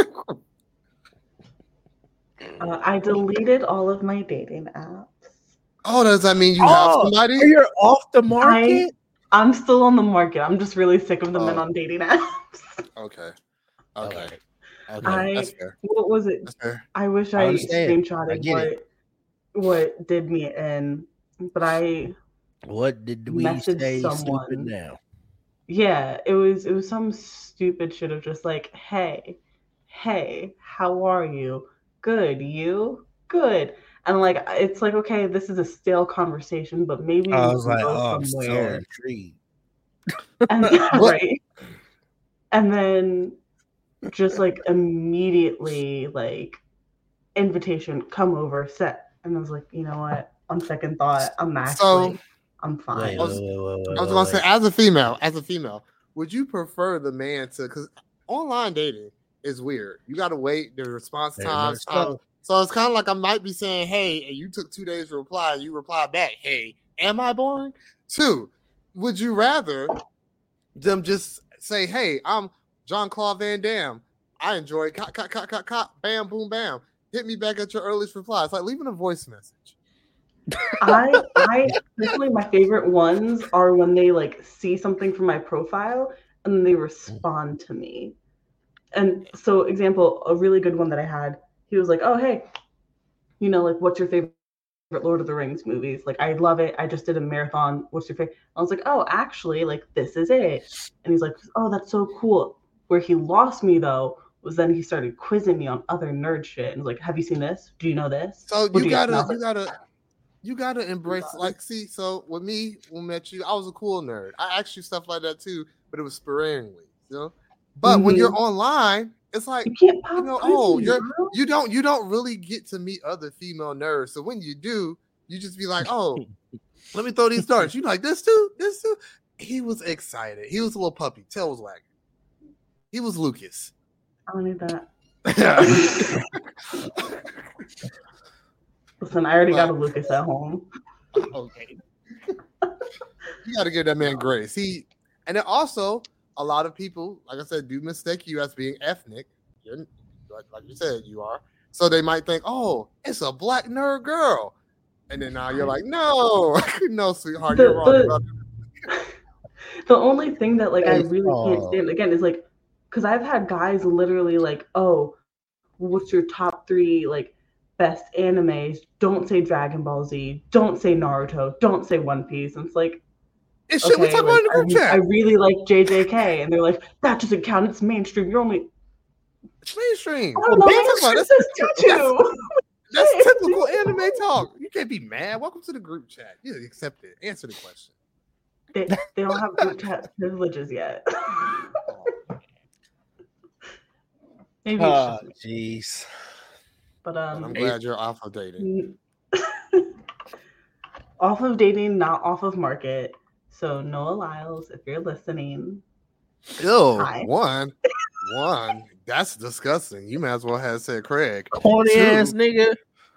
uh, I deleted all of my dating apps. Oh, does that mean you oh, have somebody? You're off the market. I, I'm still on the market. I'm just really sick of the oh. men on dating apps. Okay. Okay. Okay. I, That's fair. What was it? That's fair. I wish I, I screenshotted I what it. what did me in, but I what did we say someone. Stupid now? Yeah, it was it was some stupid shit of just like, hey, hey, how are you? Good, you? Good. And like it's like, okay, this is a stale conversation, but maybe I we was can like, go oh, I'm somewhere. so intrigued. And right. And then just like immediately like invitation, come over, set. And I was like, you know what? On second thought, I'm actually so, I'm fine. Wait, I was, wait, wait, wait, I was gonna say, as a female, as a female, would you prefer the man to, because online dating is weird. You gotta wait the response time. So. so it's kind of like I might be saying, hey, and you took two days to reply, and you reply back, hey, am I boring? Two, would you rather them just say, hey, I'm Jean-Claude Van Damme. I enjoy cop, cop, cop, cop, cop, bam, boom, bam. Hit me back at your earliest reply. It's like leaving a voice message. I I personally my favorite ones are when they like see something from my profile and then they respond to me. And so example, a really good one that I had, he was like, "Oh, hey, you know, like what's your favorite Lord of the Rings movies? Like I love it. I just did a marathon. What's your favorite?" I was like, "Oh, actually, like this is it." And he's like, "Oh, that's so cool." Where he lost me though was then he started quizzing me on other nerd shit and was like, "Have you seen this? Do you know this?" So What you do gotta, know?" you gotta, you gotta embrace. Like, see, so with me, when I met you, I was a cool nerd. I asked you stuff like that too, but it was sparingly, you know. But Mhm. when you're online, it's like You can't pop you know, quiz oh, me, you're bro. you don't you don't really get to meet other female nerds. So when you do, you just be like, oh, let me throw these darts. You like this too, this too. He was excited. He was a little puppy. Tail was wagging. He was Lucas. I don't need that. Listen, I already got a Lucas at home. Okay. You got to give that man grace. He and then also a lot of people, like I said, do mistake you as being ethnic. You're like, like you said, you are. So they might think, oh, it's a black nerd girl, and then now you're like, no, no, sweetheart, The- you're wrong the- about The only thing that like I Hey, really can't oh. stand again is like, because I've had guys literally like, "Oh, what's your top three like best animes?" Don't say Dragon Ball Z. Don't say Naruto. Don't say One Piece. And it's like, It's shit we okay, talk about like, in the I, group re- chat. I really like J J K, and they're like, "That doesn't count. It's mainstream. You're only." It's mainstream. I don't know. What you talking about? Mainstream That's, says tutu. that's typical anime talk. You can't be mad. Welcome to the group chat. You accept it. Answer the question. They, they don't have group chat privileges yet. Maybe it's Oh, just me. jeez. But But um, I'm glad you're off of dating. off of dating, not off of market. So Noah Lyles, if you're listening, Ew, Hi. one, one. That's disgusting. You might as well have said Craig. Corny Two. ass nigga.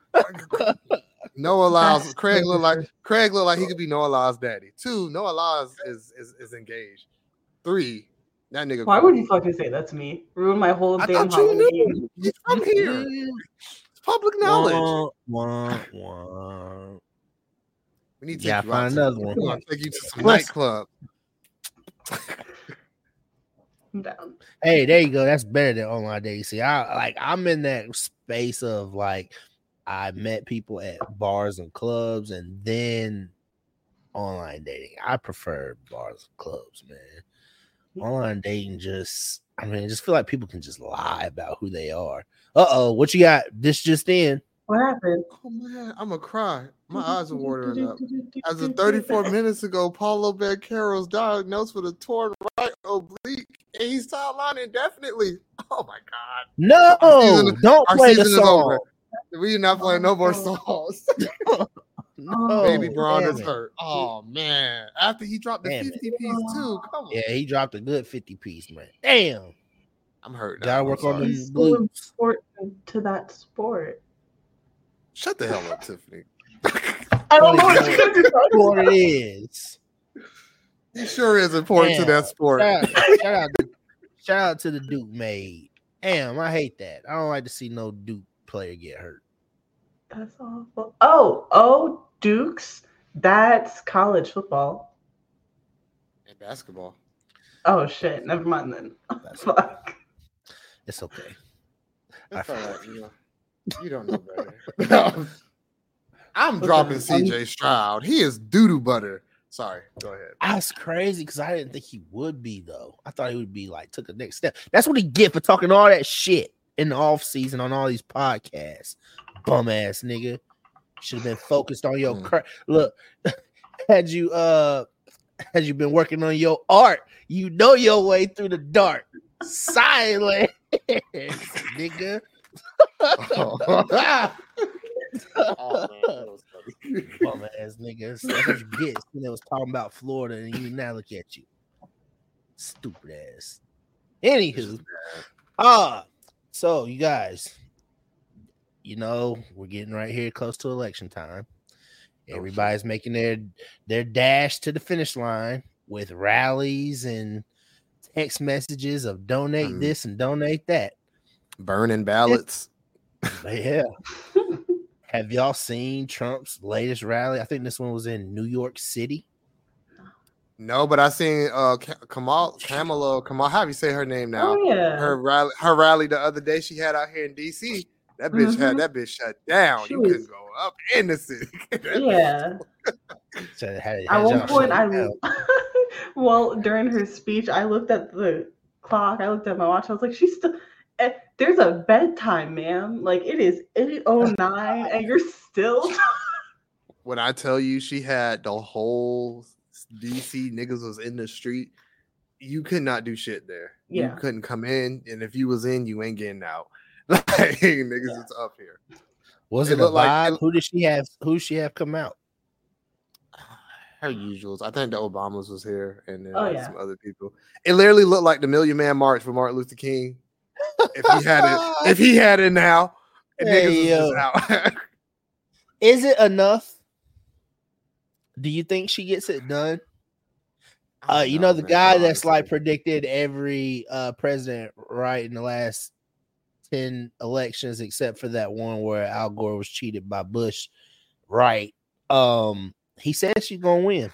Noah Lyles. That's Craig look like true. Craig look like he could be Noah Lyles' daddy. Two, Noah Lyles is, is is engaged. Three, that nigga. Why cool. would you fucking say that to me? Ruin my whole I damn thought you Halloween. knew. He's from here. It's public knowledge. Wah, wah, wah. We need to Yeah, take you out find to- another one. We're gonna take you to some Let's- nightclub. I'm down. Hey, there you go. That's better than online dating. See, I like I'm in that space of like I met people at bars and clubs and then online dating. I prefer bars and clubs, man. Online dating just I mean, I just feel like people can just lie about who they are. Uh-oh, what you got? This just in. What happened? Oh man, I'm gonna cry. My eyes are watering up. As of thirty-four minutes ago, Paulo Banquero's diagnosed with a torn right oblique, and he's sidelined indefinitely. Oh my god! No, Our season- don't Our play the season is over. song. We're not playing no more songs. No, Baby Braun damn is it. hurt. Oh man! After he dropped the Damn it. fifty piece too. Come on. Yeah, he dropped a good fifty piece, man. Damn. I'm hurt. now. Gotta I'm work on sorry. them He's so glutes. important to that sport. Shut the hell up, Tiffany. I don't know What what you're gonna do. What it is. He sure is important to Damn. that sport. Shout, shout out to, shout out to the Duke maid. Damn, I hate that. I don't like to see no Duke player get hurt. That's awful. Oh, oh, Dukes. That's college football. And basketball. Oh shit. Never mind then. That's Fuck. It's okay. That's I- all right. You, know, you don't know better. I'm Listen, dropping I'm- C J Stroud. He is doo-doo butter. Sorry. Go ahead. That's crazy because I didn't think he would be though. I thought he would be like took a next step. That's what he get for talking all that shit in the off season on all these podcasts. Bum ass nigga. Should have been focused on your Mm. cra- look. Had you uh had you been working on your art, you know your way through the dark. Silent nigga. Oh, oh, man, that was funny. Bum ass niggas. That's what you get. When they was talking about Florida and you now look at you. Stupid ass. Anywho. Ah, so you guys, you know, we're getting right here close to election time. Everybody's making their their dash to the finish line with rallies and text messages of donate Mm. this and donate that. Burning ballots. But yeah. Have y'all seen Trump's latest rally? I think this one was in New York City. No, but I seen uh Kamal Kamala Kamal. How do you say her name now? Oh yeah. Her rally, her rally the other day she had out here in D C. That bitch Mhm. had that bitch shut down. She you was- couldn't go up in the city. Yeah. So had, had At one y'all point, shut I down. well during her speech, I looked at the clock. I looked at my watch. I was like, "She's still." eh, There's a bedtime, ma'am. Like it is eight oh nine, and you're still. When I tell you she had the whole D C niggas was in the street, you could not do shit there. Yeah. You couldn't come in, and if you was in, you ain't getting out. Like niggas, Yeah. it's up here. Was It it, a looked like- vibe? it- Who did she have? Who she have come out? Her usuals. I think the Obamas was here, and then Oh, like, yeah. some other people. It literally looked like the Million Man March for Martin Luther King. If he had it, if he had it now, and Hey, niggas yo. was just out. Is it enough? Do you think she gets it done? I Uh, don't you know, the man, guy that's like honestly. predicted every uh president right in the last ten elections, except for that one where Al Gore was cheated by Bush, right? Um, he says she's gonna win.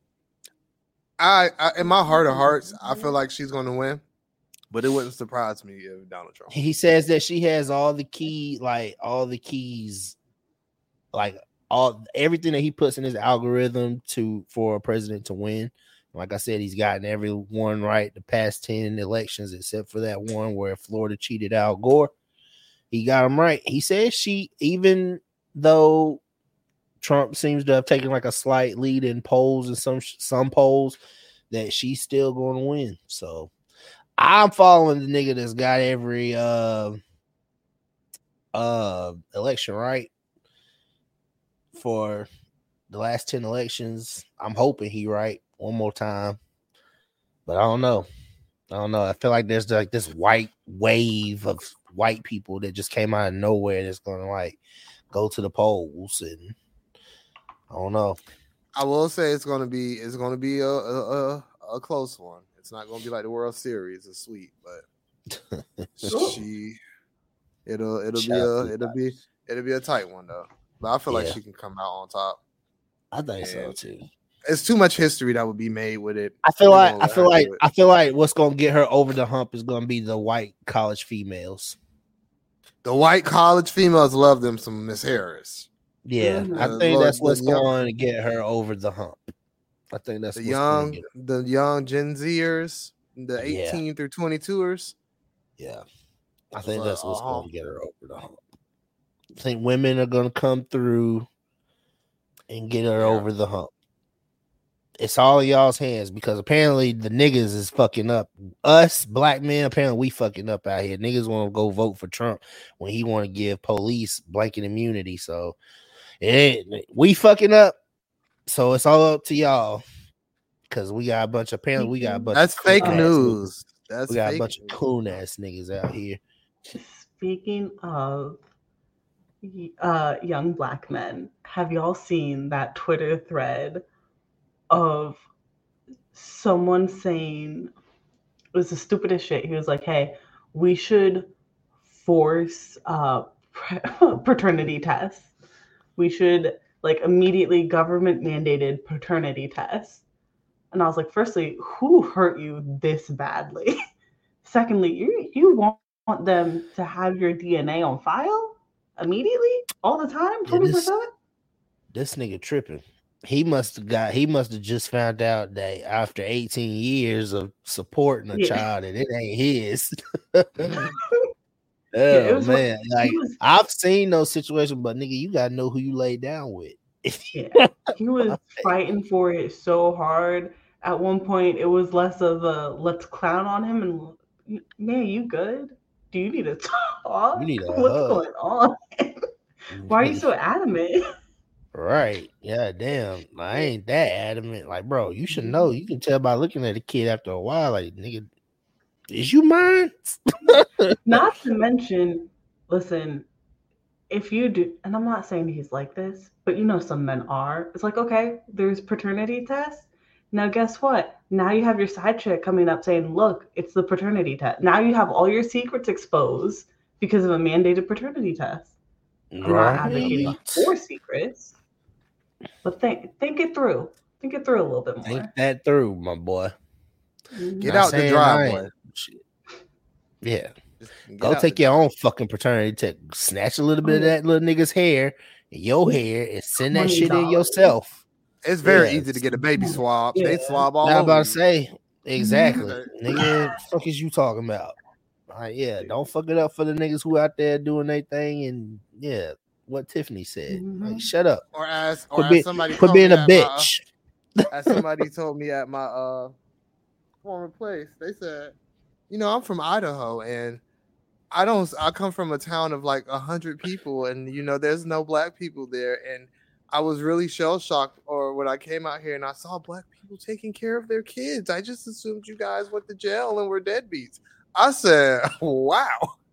I, I in my heart of hearts, I feel like she's going to win, but it wouldn't surprise me if Donald Trump. He says that she has all the key, like all the keys, like all everything that he puts in his algorithm to for a president to win. Like I said, he's gotten every one right the past ten elections, except for that one where Florida cheated Al Gore. He got him right. He says she, even though Trump seems to have taken like a slight lead in polls and some some polls, that she's still going to win. So I'm following the nigga that's got every uh uh election right for the last ten elections. I'm hoping he right one more time, but I don't know. I don't know. I feel like there's like this white wave of white people that just came out of nowhere that's gonna like go to the polls, and I don't know. I will say it's going to be it's going to be a, a a a close one. It's not going to be like the World Series. It's sweet, but she it'll it'll be a it'll be it'll be a tight one though. But I feel like Yeah. she can come out on top. I think so And too. It's too much history that would be made with it. I feel They're like gonna I let feel her like do it. I feel like what's gonna get her over the hump is gonna be the white college females. The white college females love them some Miss Harris. Yeah, Mhm. I Uh, think Lord, that's what's the young- going to get her over the hump. I think that's The what's gonna young get her. the young Gen Zers, the Yeah. eighteen through twenty-twoers. Yeah, I think So, that's what's uh-huh. going to get her over the hump. I think women are going to come through and get her Yeah. over the hump. It's all in y'all's hands because apparently the niggas is fucking up. Us black men, apparently we fucking up out here. Niggas want to go vote for Trump when he want to give police blanket immunity. So it ain't, we fucking up. So it's all up to y'all because we got a bunch of apparently we got a bunch. That's of fake coon ass news. niggas. That's We got a fake bunch of news. coon ass niggas out here. Speaking of uh, young black men, have y'all seen that Twitter thread of someone saying it was the stupidest shit? He was like, "Hey, we should force uh, paternity tests. We should like immediately government mandated paternity tests." And I was like, firstly, who hurt you this badly? Secondly, you you want want them to have your D N A on file immediately, all the time, Yeah, twenty four this- seven? This nigga tripping. He must have got. He must have just found out that after eighteen years of supporting a Yeah. child, that it ain't his. Mhm. Oh it was like- man, like he was- I've seen those situations, but nigga, you gotta know who you lay down with. Yeah, he was fighting for it so hard. At one point, it was less of a let's clown on him and man, you good? Do you need to talk? You need a What's hug. going on? Why are you so adamant? Right? Yeah, damn. I ain't that adamant. Like, bro, you should know. You can tell by looking at the kid after a while. Like, nigga, is you mine? Not to mention, listen, if you do, and I'm not saying he's like this, but you know some men are. It's like, okay, there's paternity tests. Now, guess what? Now you have your side chick coming up saying, look, it's the paternity test. Now you have all your secrets exposed because of a mandated paternity test. I'm Right. not advocating for secrets, but think think it through. Think it through a little bit more. Think that through, my boy. Get Not out the saying I driveway. ain't- shit. Yeah. Just get Go out take the your own fucking paternity test. Snatch a little bit of Oh, yeah. that little nigga's hair in your hair and send that twenty shit in dollars. yourself. It's very Yeah. easy to get a baby swab. They Yeah. swab all Now I'm over about you. to say, exactly. Mhm. Nigga, fuck is you talking about? Like, yeah, don't fuck it up for the niggas who out there doing their thing. And yeah, what Tiffany said. Like, Mhm. shut up. Or as or Quit, as be, somebody quit told being me a at my, uh, bitch. as somebody told me at my uh former place, they said, you know, I'm from Idaho and I don't I come from a town of like a hundred people and you know there's no black people there and I was really shell shocked or when I came out here and I saw black people taking care of their kids. I just assumed you guys went to jail and were deadbeats. I said, wow.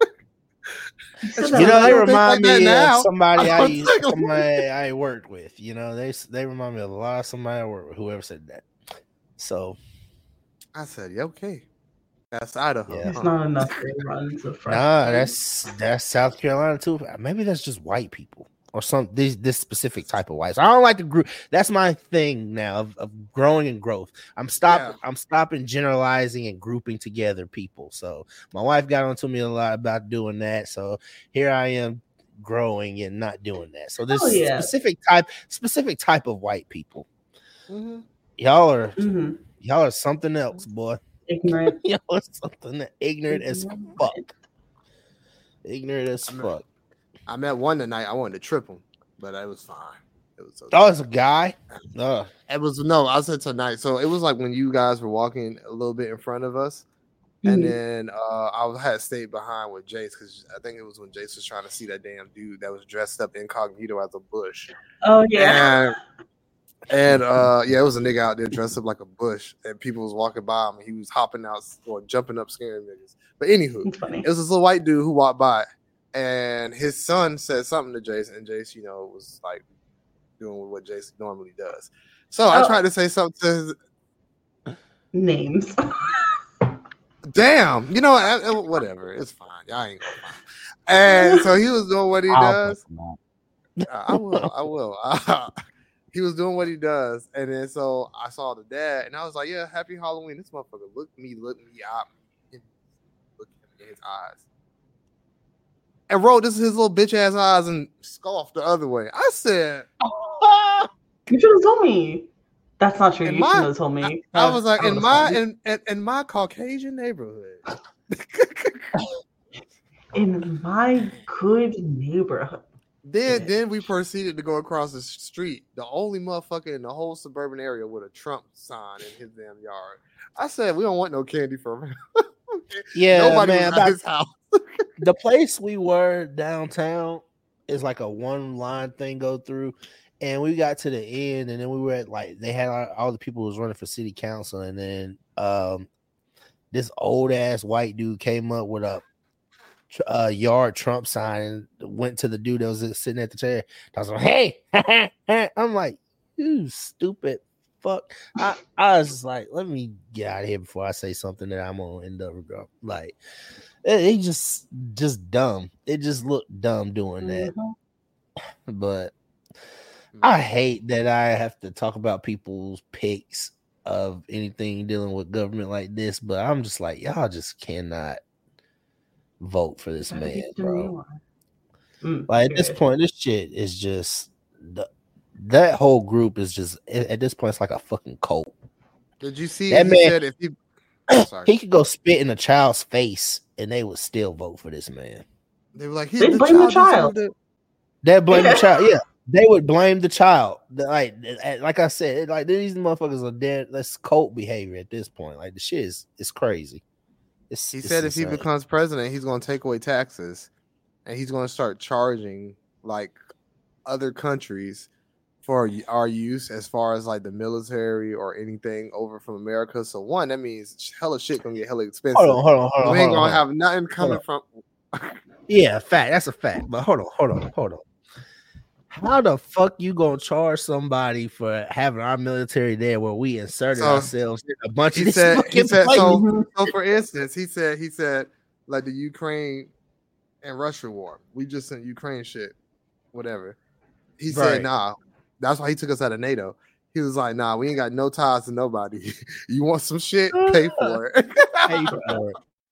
said You that know, I they don't think remind like that me now. of somebody I I, don't used, think like somebody I worked with. You know, they they remind me of a lot of somebody I worked with, whoever said that. So, I said, yeah, okay. That's Idaho. Yeah. It's huh? not enough day runs of fresh. nah, fruit. that's that's South Carolina too. Maybe that's just white people or some this this specific type of whites. I don't like the group. That's my thing now of, of growing and growth. I'm stopping. I'm stopping generalizing and grouping together people. So my wife got onto me a lot about doing that. So here I am growing and not doing that. So this Oh, yeah. specific type specific type of white people. Mm-hmm. Y'all are Mhm. y'all are something else, boy. Ignorant. Y'all are something that ignorant as Ignorant. fuck. Ignorant as I mean, fuck. I met one tonight. I wanted to trip him, but it was fine. It was okay. Oh, it's a guy. Uh, It was no, I said tonight. So it was like when you guys were walking a little bit in front of us, and Mhm. then uh, I had stayed behind with Jace because I think it was when Jace was trying to see that damn dude that was dressed up incognito as a bush. Oh yeah. And and uh, yeah, it was a nigga out there dressed up like a bush, and people was walking by him, and he was hopping out or jumping up, scaring niggas. But anywho, It's funny. it was this little white dude who walked by, and his son said something to Jace, and Jace, you know, was like doing what Jace normally does. So I Oh. tried to say something to his, Names. damn, you know, I, I- whatever, it's fine. Y'all ain't gonna find. And so he was doing what he I'll does. fuck him up. Uh, I will, I will. He was doing what he does, and then so I saw the dad, and I was like, "Yeah, happy Halloween." This motherfucker looked me, looked me out, looked in his eyes, and rolled this his little bitch ass eyes and scoffed the other way. I said, You should have told me. That's not true. In You my- should have told me. I, I was like, I in would've my told you. in, in in my Caucasian neighborhood, in my good neighborhood. then Yeah. then we proceeded to go across the street, the only motherfucker in the whole suburban area with a Trump sign in his damn yard. I said, we don't want no candy from him. Yeah, Nobody man. was at About, his house. the place we were downtown is like a one line thing go through, and we got to the end, and then we were at like they had all, all the people who was running for city council, and then um this old ass white dude came up with a uh, yard Trump sign and went to the dude that was sitting at the chair. I was like, hey, I'm like, you stupid fuck. I, I was just like, let me get out of here before I say something that I'm gonna end up regret. Like, it, it just just dumb. It just looked dumb doing that. Mhm. But I hate that I have to talk about people's picks of anything dealing with government like this. But I'm just like, y'all just cannot vote for this Gotta man, get the bro. new one. Mm, Like at this okay. point, this shit is just the, that whole group is just at, at this point it's like a fucking cult. Did you see? That He man- said if he, oh, sorry, He could go spit in a child's face and they would still vote for this man. they were like, he, They the blame the child child. deserved it. They blame Yeah. the child. Yeah, they would blame the child. The- Like, like I said, like these motherfuckers are dead. That's cult behavior at this point. Like the shit is it's crazy. It's, He it's said if he insane. becomes president, he's going to take away taxes, and he's going to start charging like other countries for y- our use as far as like the military or anything over from America. So one, that means hella shit gonna get hella expensive. Hold on, hold on, hold on. we ain't hold on, gonna hold on. have nothing coming from. Yeah, fact. That's a fact. But hold on, hold on, hold on. How the fuck you gonna charge somebody for having our military there where we inserted So, ourselves in a bunch of He these said, he fucking said, places? so, so for instance, he said, he said, like the Ukraine and Russia war, we just sent Ukraine shit, whatever. He Right. said, nah, that's why he took us out of NATO. He was like, nah, we ain't got no ties to nobody. You want some shit? Pay for it. Pay for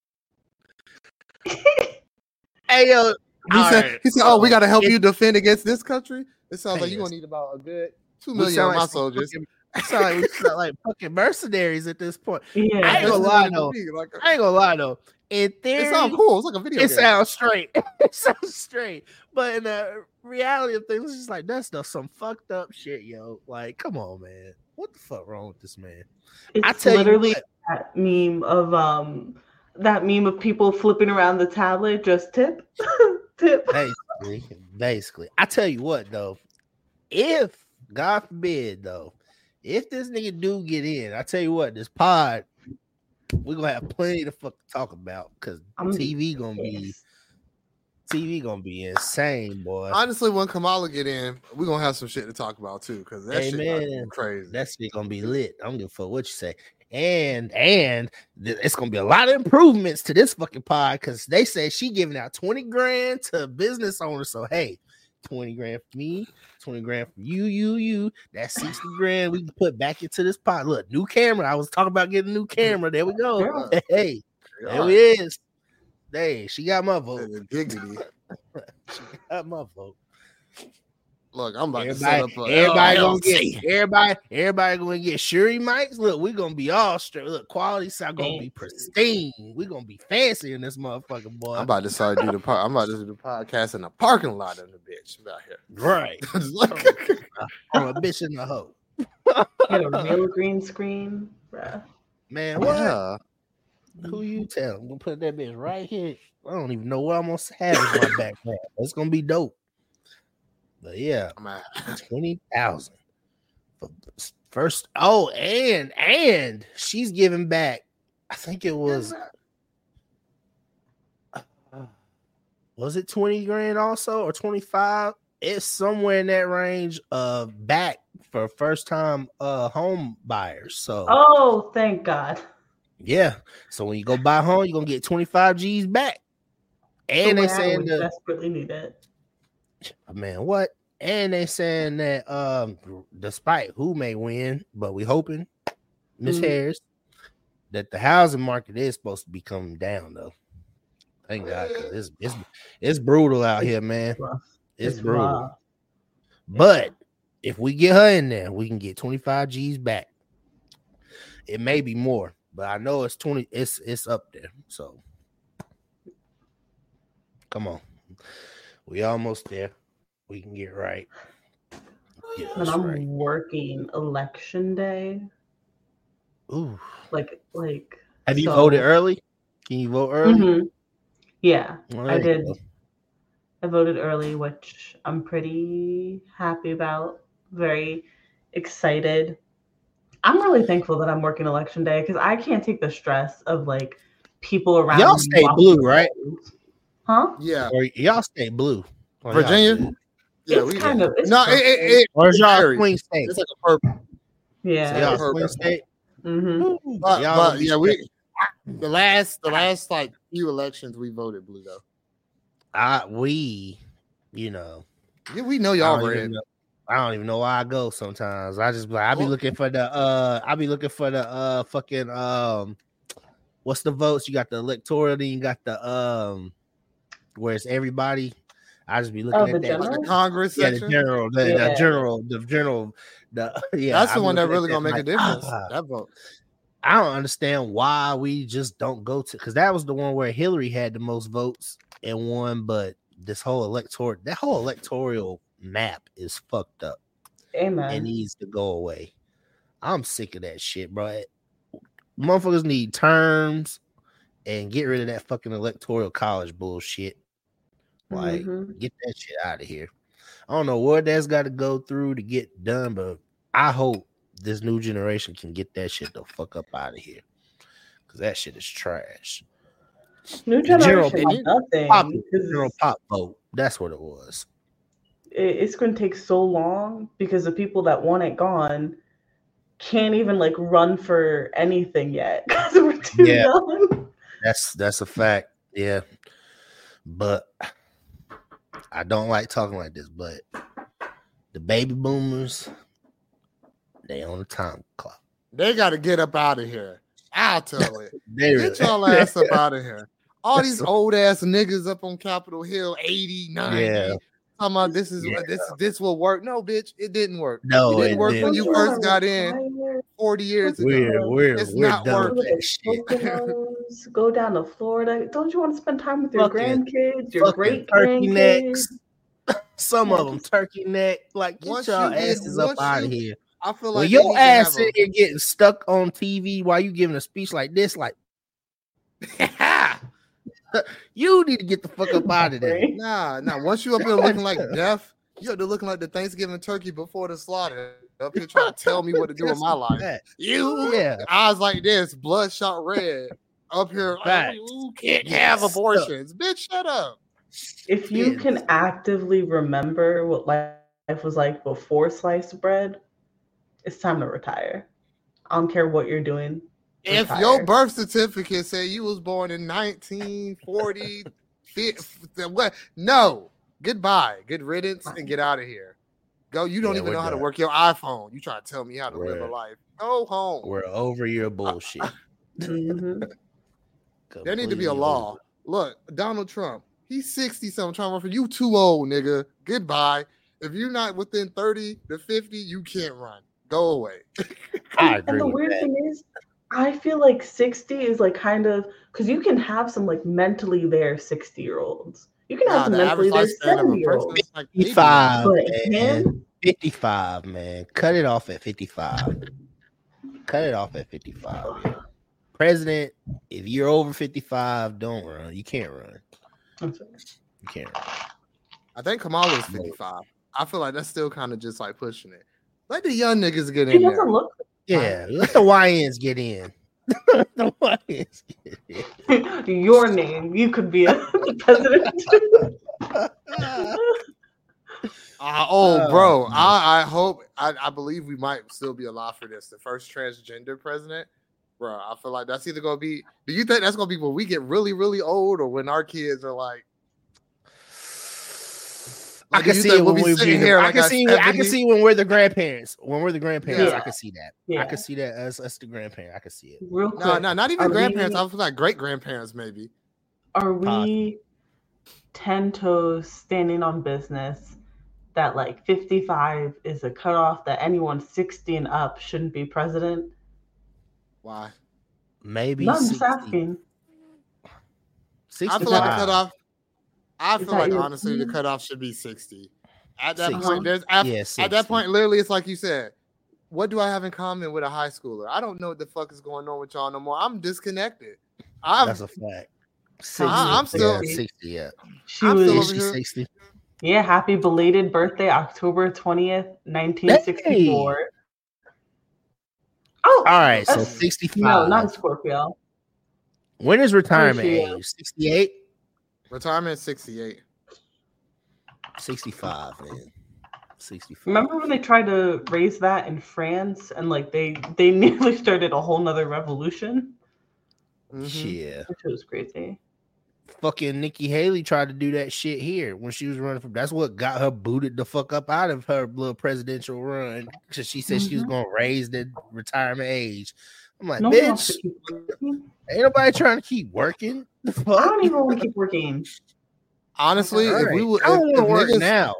it. Hey yo, He all said, right. he said, oh, we got to help It- you defend against this country. It sounds Hey, like you're yes. going to need about a good two we million sound of my like some soldiers. fucking- we sound like we sound like fucking mercenaries at this point. Yeah. I ain't gonna That's lie what it though. would be, like, I ain't gonna lie though. In theory, it sounds cool. It's like a video it game. sounds straight. It sounds straight. But in the reality of things, it's just like that's the, some fucked up shit, yo. Like, come on, man. What the fuck wrong with this man? It's I tell you literally what. that meme of um that meme of people flipping around the tablet, just tip, tip. Basically, basically. I tell you what though, if God forbid though, if this nigga do get in, I tell you what, this pod, we're gonna have plenty to fuck talk about because I'm T V gonna be pissed. T V gonna be insane, boy. Honestly, when Kamala get in, we're gonna have some shit to talk about too, because that shit about to be Amen. crazy. That shit gonna be lit. I don't give a fuck what you say. And and th- it's gonna be a lot of improvements to this fucking pod because they say she giving out twenty grand to business owners. So hey, twenty grand for me, twenty grand from you, you, you. That's sixty grand we can put back into this pot. Look, new camera. I was talking about getting a new camera. There we go. Yeah. Hey, there Yeah. it is. Hey, she got my vote. Giggity. She got my vote. Look, I'm about to set Everybody, up a everybody L gonna L C. get everybody, everybody gonna get Shuri mics. Look, we gonna be all straight. Look, quality sound gonna be pristine. We gonna be fancy in this motherfucker, boy. I'm about to start do the pod. I'm about to do the podcast in the parking lot of the bitch out here. Right. Just like- I'm a bitch in the hoe. Get a real green screen, bruh. Man, what? yeah. Who you tell? I'm gonna put that bitch right here. I don't even know what I'm gonna have in my background. It's gonna be dope. But yeah, I'm at, twenty thousand first. Oh, and and she's giving back. I think it was. Uh, was it twenty grand also or twenty-five? It's somewhere in that range of back for first time uh home buyers. So Oh, thank God. yeah. So when you go buy a home, you're gonna get twenty-five G's back. And The they way I saying would the desperately need it. man, what? And they saying that um despite who may win, but we hoping, Miss Mhm. Harris, that the housing market is supposed to be coming down though. Thank God, because it's it's it's brutal out here, man. Rough. It's, It's brutal. rough. But if we get her in there, we can get twenty-five G's back. It may be more, but I know it's twenty, it's it's up there. So come on. We almost there. We can get right. Get And us I'm right. working election day. Ooh. Like, like. Have you so- voted early? Can you vote early? Mhm. Yeah, Well, I there you did. go. I voted early, which I'm pretty happy about. Very excited. I'm really thankful that I'm working election day because I can't take the stress of like people around. Y'all me stay watching blue, the right? polls. Huh? yeah. Or y'all stay blue. Or y'all Virginia? blue. Yeah, it's we kind of. It's no, it, it, it, Or is y'all varies. swing state? It's like a purple. Yeah. So y'all purple. swing state? hmm Ooh, But, y'all but gonna be yeah, we straight. the last the last like few elections we voted blue though. I we, you know, Yeah, we know I y'all don't, red. even know, I don't even know why I go sometimes. I just be like I be Well- looking for the uh I be looking for the uh fucking um what's the votes? You got the electoral, then you got the um where it's everybody. I just be looking Oh, at the that. general? Like the Congress Yeah, the section. general, the, the Yeah. general, the general, the yeah. That's I the be one that looking at really gonna make a like, difference. ah. That vote. I don't understand why we just don't go to because that was the one where Hillary had the most votes and won, but this whole electoral that whole electoral map is fucked up and Amen. needs to go away. I'm sick of that shit, bro. Motherfuckers need terms and get rid of that fucking electoral college bullshit. Like, Mhm. get that shit out of here. I don't know what that's got to go through to get done, but I hope this new generation can get that shit the fuck up out of here. Because that shit is trash. New The general generation, pop- nothing. Pop, 'cause general pop vote. That's what it was. it's going to take so long because the people that want it gone can't even like run for anything yet because we're too Yeah. young. That's that's a fact. Yeah. But I don't like talking like this, but the baby boomers, they on the time clock. They got to get up out of here. I'll tell it. They Get really, y'all ass up out of here. All these old ass niggas up on Capitol Hill, eighty, ninety. Yeah. Talking about this is Yeah. this this will work. No, bitch, it didn't work. No, it didn't it work didn't. when you Don't first wanna got in retire? forty years ago. we're we're It's we're not done with working. that shit. Poconos, go down to Florida. Don't you want to spend time with your Fucking- grandkids, your Fucking great turkey grandkids? necks. Some of them turkey neck. Like, get Once y'all you get- asses up once out of you- here. I feel When like your they need to ass have sitting here getting stuck on T V while you giving a speech like this, like a- you need to get the fuck up out of there. Nah, nah. Once you up here looking like death, you up there looking like the Thanksgiving turkey before the slaughter. Up here trying to tell me what to do in my life. Fact. You Yeah. eyes like this, bloodshot red. Up here, like, Fact. you can't have Yes. abortions. Bitch, shut up. If you Kids. can actively remember what life was like before sliced bread, it's time to retire. I don't care what you're doing. If Retire. your birth certificate say you was born in nineteen forty, fi- what? No. Goodbye. Good riddance and get out of here. Go. You don't Yeah, even we're know how to done. work your iPhone. You try to tell me how to live a We're- life. Go home. We're over your bullshit. Mhm. There need to be a Completely law. over. Look, Donald Trump, he's sixty something trying to run for you. Too old, nigga. Goodbye. If you're not within thirty to fifty, you can't run. Go away. I And agree the with weird that. thing is, I feel like sixty is like kind of because you can have some like mentally there sixty year olds. You can have Nah, some the mentally average there lifespan of a seventy year person olds. is like eighty. fifty-five, But man. him, fifty-five, man. Cut it off at fifty-five. Cut it off at fifty-five. Man. President, if you're over fifty-five, don't run. You can't run. You can't run. I think Kamala is fifty-five. I feel like that's still kind of just like pushing it. Let the young niggas get he in there. doesn't look. Yeah, let the Y Ns get in. The Y Ns get in. Your name, you could be a president. Uh, oh, Oh, bro, man. I, I hope, I, I believe we might still be alive for this. The first transgender president, bro. I feel like that's either gonna be. Do you think that's gonna be when we get really, really old, or when our kids are like? I Like, can do you see think it we'll when be we sitting be here I like can at see I can seventy? see when we're the grandparents. When we're the grandparents, Yeah. I can see that. I Yeah. can see that us us the grandparent. I can see it. Real quick. No, no, not even are grandparents. we- I feel like great grandparents, maybe. Are we Possibly. ten toes standing on business that like fifty-five is a cutoff that anyone sixty and up shouldn't be president? Why? Maybe No, I'm just sixty. asking. I sixty-five. feel like the cutoff. I Is feel that like your honestly, the opinion? cutoff should be sixty. At that sixty. point, there's at, Yeah, at sixty. that point, literally, it's like you said. What do I have in common with a high schooler? I don't know what the fuck is going on with y'all no more. I'm disconnected. I'm That's a fact. sixty. I- I'm still- yeah, sixty. Yeah, She I'm was still is over she here. sixty? yeah, happy belated birthday, October twentieth, nineteen sixty-four. Oh, All right, so that's- sixty-five. no, not a Scorpio. When is retirement she, age? sixty-eight? retirement sixty-eight. sixty-five, man. sixty-five. Remember when they tried to raise that in France and like they they nearly started a whole nother revolution, Mhm. Yeah. which was crazy. Fucking Nikki Haley tried to do that shit here when she was running for. That's what got her booted the fuck up out of her little presidential run. Because she said she was Mhm. gonna raise the retirement age. I'm like, No one wants to bitch, keep working. ain't nobody trying to keep working. The I fuck? don't even want to keep working. Honestly, if we Alright, would, I don't if, want to if work niggas- now.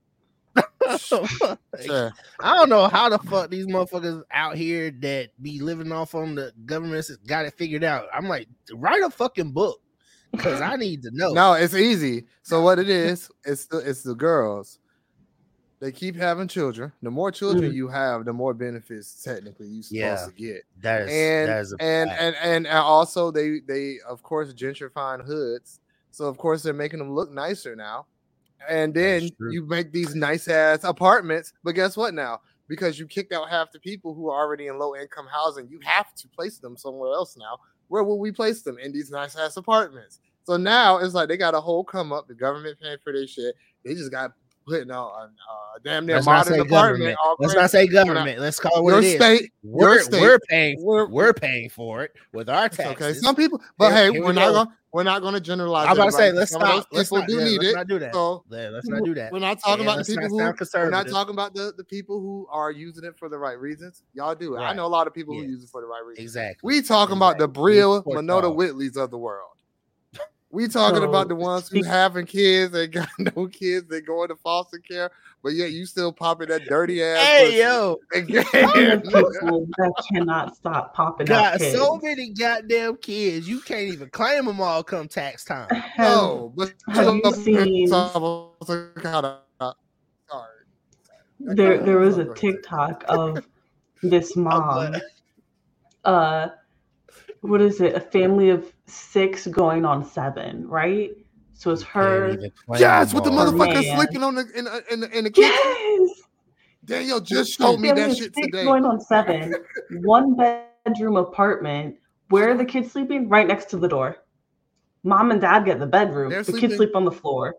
Sure. I don't know how the fuck these motherfuckers out here that be living off on the government got it figured out. I'm like, write a fucking book because I need to know. No, it's easy. So what it is, it's the it's the girls. They keep having children. The more children Mm. you have, the more benefits technically you supposed Yeah. to get. that is And that is a and, fact. and and and also they they of course gentrifying hoods. So of course they're making them look nicer now. And then That's true. you make these nice ass apartments. But guess what now? Because you kicked out half the people who are already in low income housing, you have to place them somewhere else now. Where will we place them? In these nice ass apartments. So now it's like they got a whole come up. The government paying for their shit. They just got putting out a uh, damn near Let's not modern say apartment. government. all Let's crazy. not say When I- government. Let's call it what Your it is. state, We're, your state, we're paying. we're- We're paying for it with our It's taxes. okay. Some people, but Here- hey, here we we're not go. gonna we're not gonna generalize. I'm about to say, everybody. let's Some of those stop. Let's people not, do yeah, need let's it. not do that. So Yeah, let's not do that. we're not talking Yeah, about the let's people not who. sound We're not conservative. talking about the, the people who are using it for the right reasons. Y'all do it. I Right. know a lot of people Yeah. who use it for the right reasons. Exactly. We talking about the Exactly. We Brill, support Minota y'all. Whitleys of the world. We talking So, about the ones who speak- having kids, they got no kids, they go into foster care, but yet you still popping that dirty ass. Hey pussy. yo, Other people that cannot stop popping out got kids. so many goddamn kids. You can't even claim them all come tax time. Have, No, but have you seen- sorry. there there was a Go ahead. TikTok of this mom. glad. Uh, what is it? A family of six going on seven, right? So it's her. Yes, with the all. motherfucker Man. sleeping on the in the, in the, in the kitchen. Yes. Daniel just A showed me family that of shit six today. going on seven, one bedroom apartment. Where are the kids sleeping? Right next to the door. Mom and dad get the bedroom. They're the sleeping- kids sleep on the floor.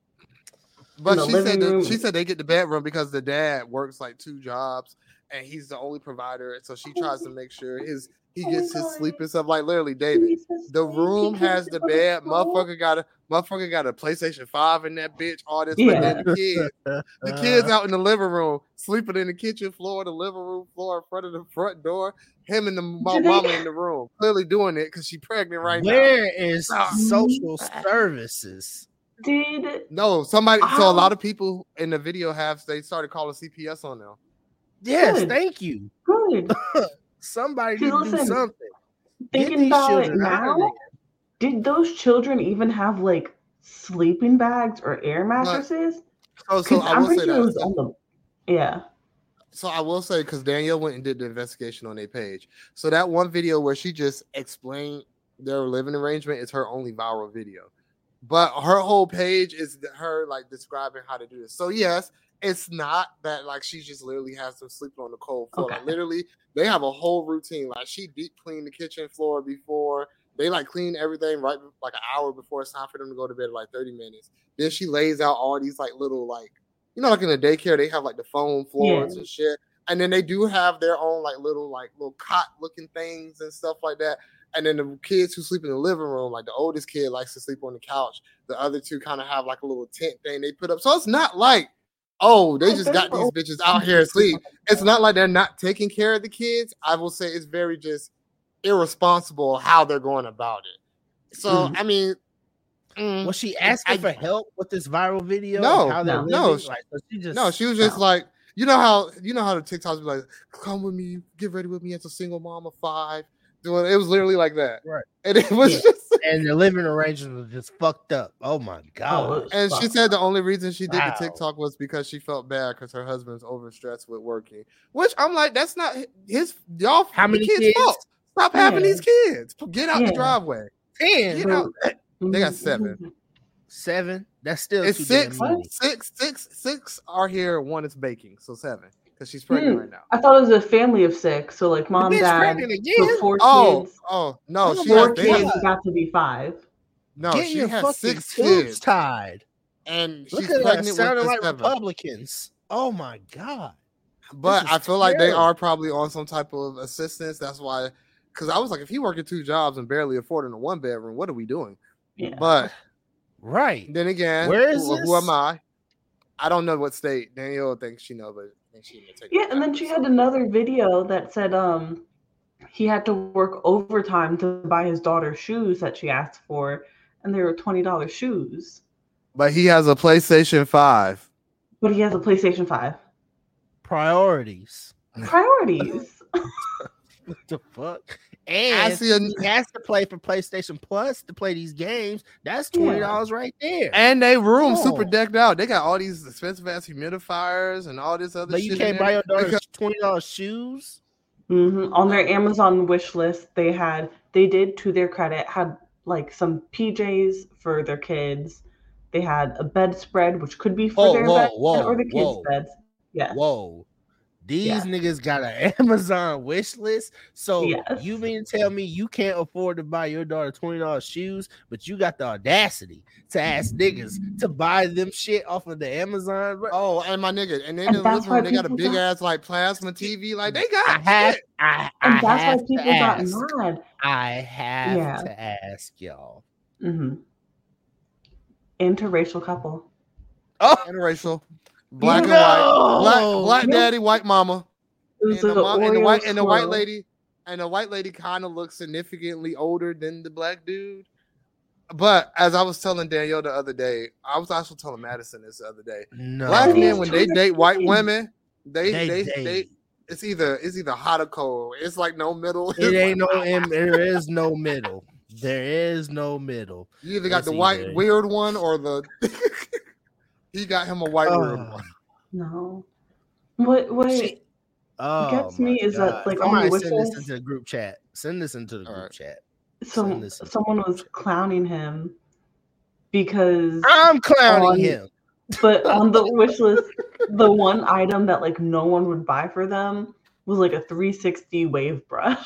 But the she said living that, room. she said they get the bedroom because the dad works like two jobs and he's the only provider. So she tries to make sure his he Oh my gets his God. sleep and stuff. Like literally, David, Jesus, the he room can't has sleep the on bed. floor. Motherfucker got a motherfucker got a PlayStation Five in that bitch. All this, Yeah. but then the kids, the kids out in the living room, sleeping in the kitchen floor, the living room floor, in front of the front door. Him and the my Do they- mama in the room, clearly doing it because she's pregnant right now. Where is Ah. social services? Did No, somebody. So a Ow. lot of people in the video have they started calling C P S on them. Yes, Good. thank you. good. Somebody See, need to do listen, something. Get Thinking these about it children out of now, did those children even have like sleeping bags or air mattresses? So, so Because I I'm will say pretty sure it was that. on the. Yeah. So I will say because Danielle went and did the investigation on their page. So that one video where she just explained their living arrangement is her only viral video. But her whole page is th- her like describing how to do this. So yes, it's not that like she just literally has them sleeping on the cold floor. Like Okay. literally, they have a whole routine. Like she deep cleaned the kitchen floor before. They like clean everything right like an hour before it's time for them to go to bed, like thirty minutes. Then she lays out all these like little like you know like in the daycare they have like the foam floors Yeah. and shit. And then they do have their own like little like little cot looking things and stuff like that. And then the kids who sleep in the living room, like the oldest kid likes to sleep on the couch. The other two kind of have like a little tent thing they put up. So it's not like, oh, they Oh, just they're got these old. bitches out here asleep. It's not like they're not taking care of the kids. I will say it's very just irresponsible how they're going about it. So Mhm. I mean, mm, Was she asking I- for help with this viral video? No, of how they're no, living? no, Like, so she just no, she was just No. like, you know how you know how the TikToks be like, come with me, get ready with me as a single mom of five. Doing it was literally like that, Right. And it was Yeah. just. and the living arrangements was just fucked up. Oh my god! was And she fucked said the only reason she did Wow. the TikTok was because she felt bad because her husband's overstressed with working. Which I'm like, that's not hi- his y'all. How the many kids' kids? fault. Stop having Yeah. these kids. Get out Yeah. the driveway. Ten, Get out. They got Mhm. seven. seven. That's still It's too six, damn many. six, six, six are here. One is baking, so seven because she's pregnant Hmm. right now. I thought it was a family of six, so like mom, bitch dad, pregnant again? so four Oh, kids. oh no, Oh she my has Four they kids have- got to be five. no, Get she your has fucking six tubes kids, tied. and Look she's at that, pregnant with sounding the like seven. Republicans. Oh my god! But This I is feel like they terrible. are probably on some type of assistance. That's why, because I was like, if you working two jobs and barely affording a one bedroom, what are we doing? Yeah. But Right. then again, Where is who, who this? am I? I don't know what state. Danielle thinks she knows, but I think she may take. Yeah, it and then back. she had another video that said um he had to work overtime to buy his daughter shoes that she asked for, and they were twenty dollars shoes. But he has a PlayStation Five. But he has a PlayStation five. Priorities. Priorities. What the fuck? I And see a, he has to play for PlayStation Plus to play these games. That's twenty dollars right there. and they room Oh. super decked out. They got all these expensive ass humidifiers and all this other But shit. you in can't there. buy your daughter Because- twenty dollars shoes. hmm On their Amazon wish list, they had they did to their credit had like some P Js for their kids. They had a bedspread, which could be for Whoa, their whoa, bed whoa, or the kids' whoa. beds. Yeah. Whoa. These Yes. niggas got an Amazon wish list. So Yes. you mean to tell me you can't afford to buy your daughter twenty dollars shoes, but you got the audacity to ask niggas to buy them shit off of the Amazon? bro? Oh, and my nigga, and then And in the that's living room, why they got a people big got- ass like plasma T V. Like they I got have, shit. I, And I that's have why people to got ask. mad. I have Yeah. to ask y'all. Mm-hmm. Interracial couple. Oh Interracial, black No! and white, black black No. daddy, white mama, It was and the, like mo- an and the Oreo white and the white swirl. lady, and the white lady kind of looks significantly older than the black dude. But as I was telling Danielle the other day, I was also telling Madison this the other day. no, Black But men he's when they trying to date white change. women, they they, they they, they, it's either it's either hot or cold. It's like no middle. it It's ain't no, like, in, there is no middle. There is no middle. you either got it's the white either- weird one or the. He got him a white weird Oh, one. No. What what She- oh gets my me is that, God. like, on somebody the wish send this list- into the group chat. Send this into the All group right. chat. some Send this into someone the group was chat. clowning him because I'm clowning on- him. but on the wish list, the one item that like no one would buy for them was like a three sixty wave brush.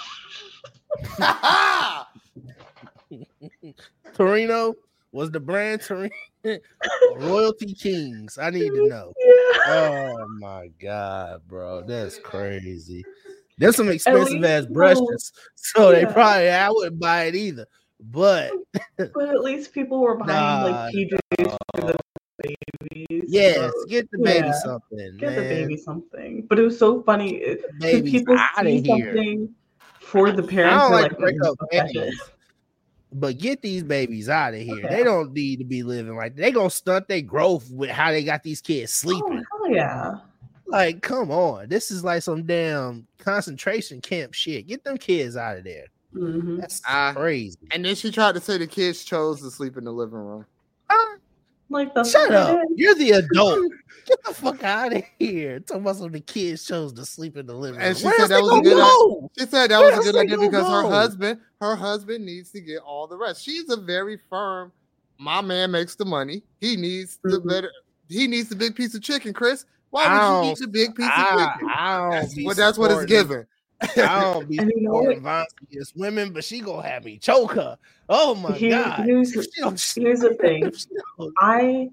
Torino was the brand Torino. Royalty Kings. I need to know. Yeah. Oh my God, bro. That's crazy. There's some expensive least ass people- brushes. So they yeah. probably I wouldn't buy it either. But But at least people were buying Nah, like P Js for the babies. yes, so get the baby yeah. something. get man. the baby something. But it was so funny because Babies people outta see here. something for the I parents. don't they're like to break "Mm, up fuck that shit." families, but get these babies out of here. Okay. They don't need to be living like they gonna stunt their growth with how they got these kids Oh, sleeping. hell yeah. Like, come on, this is like some damn concentration camp shit. Get them kids out of there. Mhm. That's Ah. crazy. And then she tried to say the kids chose to sleep in the living room. Ah, Like that's shut what up. it is. You're the adult. Get the fuck out of here. Talking about some of the kids chose to sleep in the living room. And she Where said else that they was a gonna good go? She said that Where was a else good they idea gonna because her go? husband, her husband needs to get all the rest. She's a very firm. My man makes the money. He needs the Mhm. better. He needs the big piece of chicken, Chris. Why I would don't- you eat the big piece of I, chicken? I don't That's be what that's what it's supporting- given. I don't be And you know supporting violence against women, but she gonna have me choke her. Oh my Here- god! here's- If she don't- here's the thing. if she don't- I,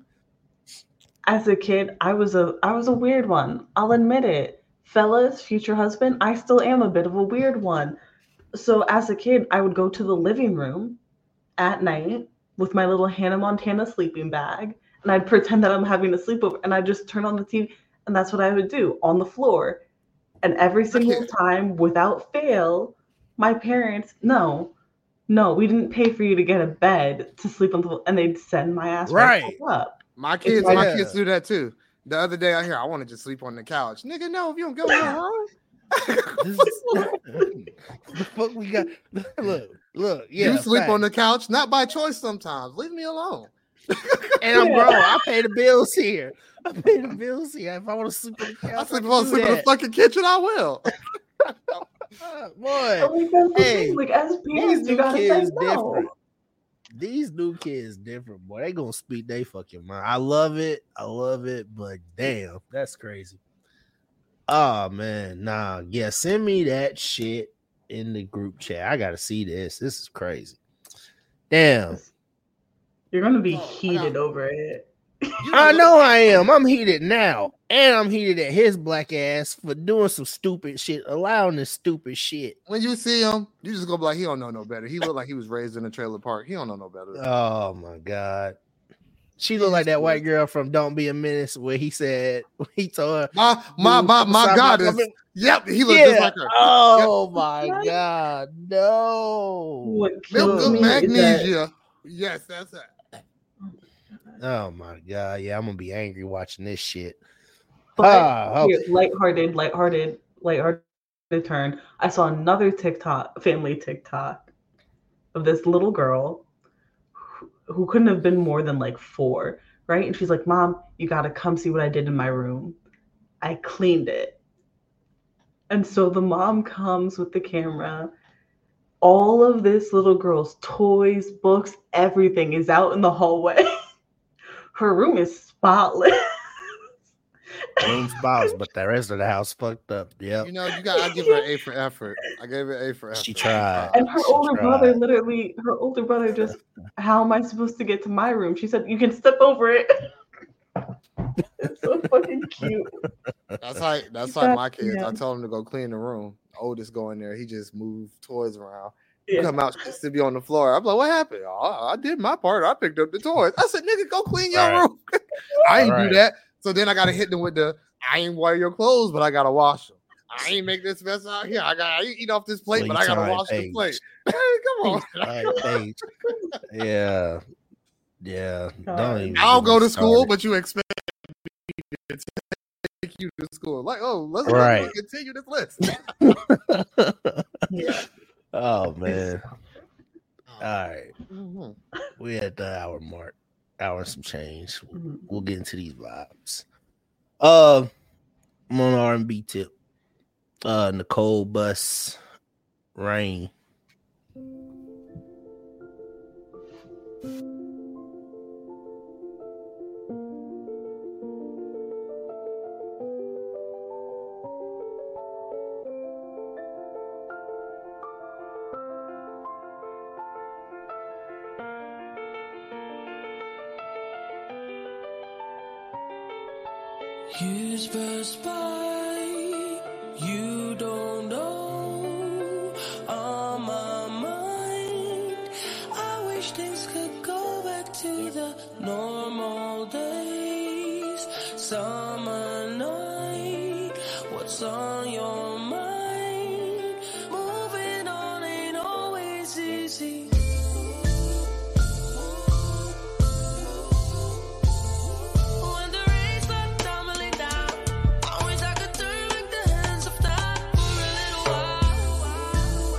as a kid, I was a I was a weird one. I'll admit it. Fellas, future husband, I still am a bit of a weird one. So as a kid, I would go to the living room at night with my little Hannah Montana sleeping bag, and I'd pretend that I'm having a sleepover, and I'd just turn on the T V, and that's what I would do on the floor. And every single can't- time, without fail, my parents, no, no, we didn't pay for you to get a bed to sleep on the floor, and they'd send my ass right, Right. back up. My kids, like- my Yeah. kids do that too. The other day I hear I want to just sleep on the couch. Nigga, no, if you don't go in your room. This is- the fuck we got? Look, look. Yeah, you sleep on fact. the couch, not by choice sometimes. Leave me alone. and I'm Yeah. grown. I pay the bills here. I pay the bills here. If I want to sleep on the couch, I sleep, can I do sleep in the that. fucking kitchen, I will. Uh, But, boy, like, that's the Hey, thing. Like, as these parents, you new gotta say kids no. different. These new kids different, boy. They gonna speak they fucking mind. I love it. I love it, but damn, that's crazy. Oh man, nah, yeah. Send me that shit in the group chat. I gotta see this. This is crazy. Damn. You're gonna be Oh, I heated got- over it. I know I am. I'm heated now. And I'm heated at his black ass for doing some stupid shit, allowing this stupid shit. When you see him, you just gonna be like, he don't know no better. He look like he was raised in a trailer park. He don't know no better. Oh my god. She looked like that white girl from Don't Be a Menace where he said he told her My my my my Stop goddess. coming- Yep, he looked Yeah. just like her. Oh my What? god, no. What Milk kills of me is that magnesia. Yes, that's it. Oh my god, yeah, I'm gonna be angry watching this shit. But Ah, here, lighthearted, lighthearted, lighthearted turn. I saw another TikTok, family TikTok, of this little girl who, who couldn't have been more than like four, right? And she's like, "Mom, you gotta come see what I did in my room. I cleaned it." And so the mom comes with the camera. All of this little girl's toys, books, everything is out in the hallway. Her room is spotless. Room spouse, but the rest of the house fucked up. Yep. You know, you got. I give her an A for effort. I gave her an A for effort. She tried. And her She older tried. brother, literally, her older brother just, how am I supposed to get to my room? She said, you can step over it. It's so fucking cute. That's like that's That's- like my kids. yeah. I told him to go clean the room. The oldest go in there. He just moved toys around. He Yeah. come out just to be on the floor. I'm like, what happened? Oh, I did my part. I picked up the toys. I said, nigga, go clean your Right. room. I ain't Right. do that. So then I gotta hit them with the I ain't wear your clothes, but I gotta wash them. I ain't make this mess out here. I got I ain't eat off this plate, but I gotta Playtime wash the age. plate. Come on. Right, Paige. Yeah. Yeah. Don't even I don't get go me to school, started. but you expect me to take you to school. Like, oh, let's, Right. let's continue this list. Yeah. Oh man. All right. Mhm. We at the hour mark. Hour and some change. Mhm. We'll get into these vibes. Uh I'm on R and B tip. Uh Nicole Bus Rain. Years pass by, you don't know on my mind. I wish things could go back to the normal days. Summer night, what's on your mind? Moving on ain't always easy. When the rain starts tumbling down, I wish I could turn back the hands of time for a little while.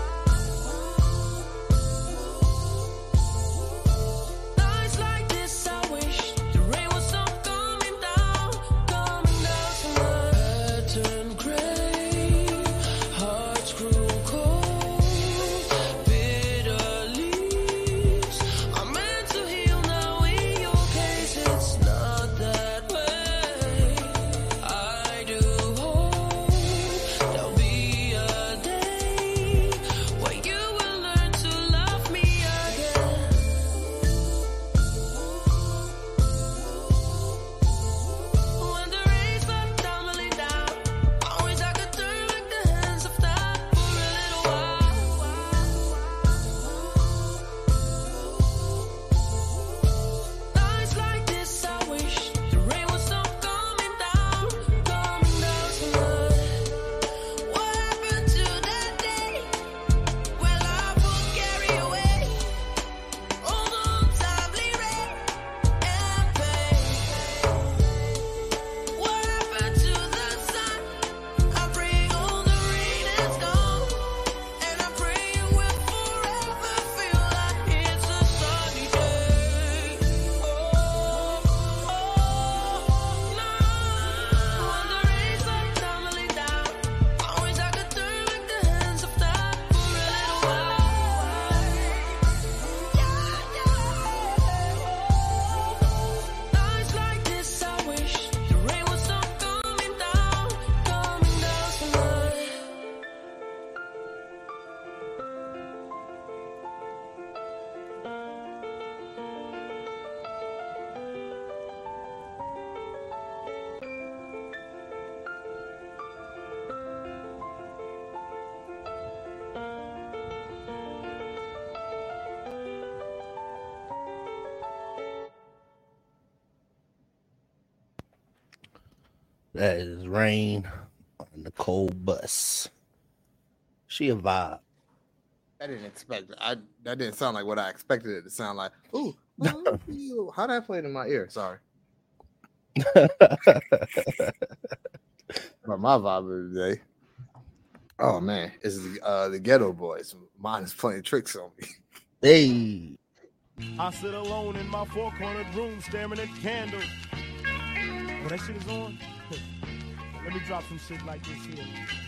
Nights like this, I wish the rain would stop coming down, coming down tonight. Hair turned gray, hearts grew cold, bitter leaves are meant to heal. Now in your case, it's not that way. I do hope there'll be a day where you will learn to love me again. When the rain starts tumbling down, I wish I could turn back the hands of time for a little while. Nights like this, I wish the rain would stop coming down, coming down tonight. What happened to that day when love would carry away all the untimely rain and pain? What happened to the sun? I pray all the rain is gone, and I pray you will forever feel like it's a sunny day. Oh, oh, no. When the rain starts tumbling down, I wish I could turn back the hands of time for a little while. Nights like this, I wish the rain would stop coming down, coming down tonight. That is Rain on Nicole Bus. She a vibe. I didn't expect it. I that didn't sound like what I expected it to sound like. Ooh, oh, you. How that played in my ear? Sorry. But my vibe of the day. Oh man, is the uh the Ghetto Boys. Mine is playing tricks on me. Hey. I sit alone in my four-cornered room staring at candles. Oh, that shit is on? Let me drop some shit like this here.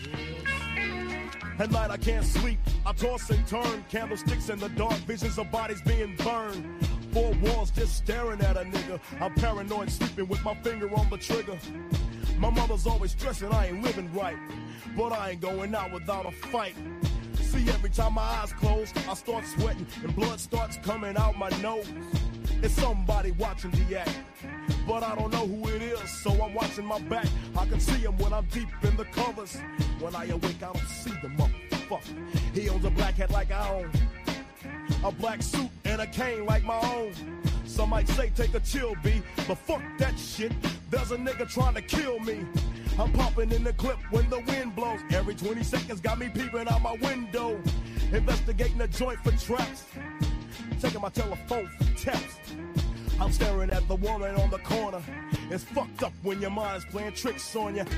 At night I can't sleep, I toss and turn. Candlesticks in the dark, visions of bodies being burned. Four walls just staring at a nigga. I'm paranoid, sleeping with my finger on the trigger. My mother's always stressing I ain't living right, but I ain't going out without a fight. See, every time my eyes close, I start sweating and blood starts coming out my nose. It's somebody watching the act, but I don't know who it is, so I'm watching my back. I can see him when I'm deep in the covers. When I awake, I don't see the motherfucker. He owns a black hat like I own, a black suit and a cane like my own. Some might say take a chill, B, but fuck that shit. There's a nigga trying to kill me. I'm popping in the clip when the wind blows. Every twenty seconds got me peeping out my window, investigating the joint for traps, checking my telephone for taps. I'm staring at the woman on the corner. It's fucked up when your mind's playing tricks on you.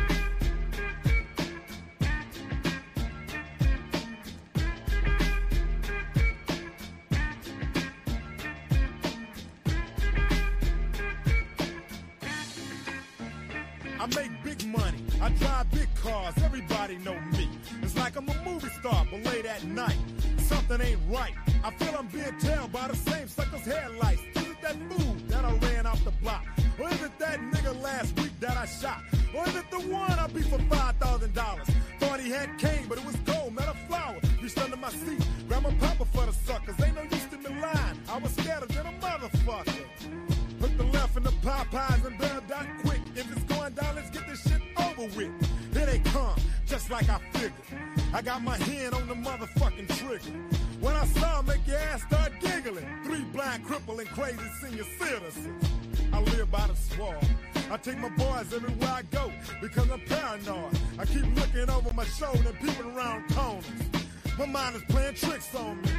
I make big money, I drive big cars, everybody know me. It's like I'm a movie star, but late at night, something ain't right. I feel I'm being tailed by the same sucker's headlights. Is it that fool that I ran off the block? Or is it that nigga last week that I shot? Or is it the one I beat for five thousand dollars? Thought he had cane, but it was gold, not a flower. Reached under my seat, grabbed my papa for the suckers. Ain't no use to me lying, I was scared than a motherfucker. Put the left in the Popeyes and bail down quick. If it's going down, let's get this shit over with. Here they come, just like I figured. I got my hand on the motherfucking trigger. When I saw him, make your ass start giggling. Three blind, crippling, crazy senior citizens. I live by the swamp. I take my boys everywhere I go because I'm paranoid. I keep looking over my shoulder and peeping around corners. My mind is playing tricks on me.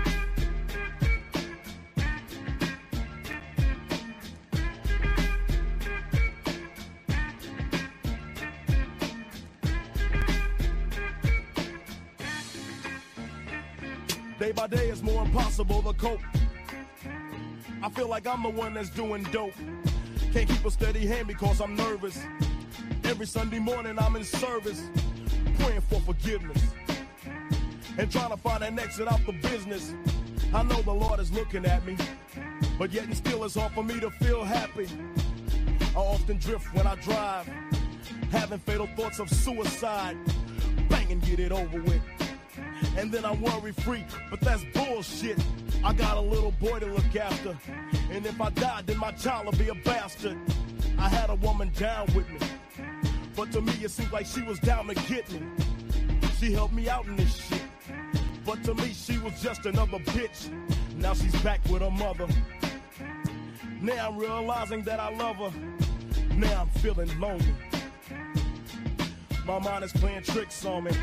Day by day it's more impossible to cope. I feel like I'm the one that's doing dope. Can't keep a steady hand because I'm nervous. Every Sunday morning I'm in service, praying for forgiveness and trying to find an exit out the business. I know the Lord is looking at me, but yet and still it's hard for me to feel happy. I often drift when I drive, having fatal thoughts of suicide. Bang and get it over with, and then I'm worry free, but that's bullshit. I got a little boy to look after, and if I die, then my child will be a bastard. I had a woman down with me, but to me it seemed like she was down to get me. She helped me out in this shit, but to me she was just another bitch. Now she's back with her mother. Now I'm realizing that I love her. Now I'm feeling lonely. My mind is playing tricks on me.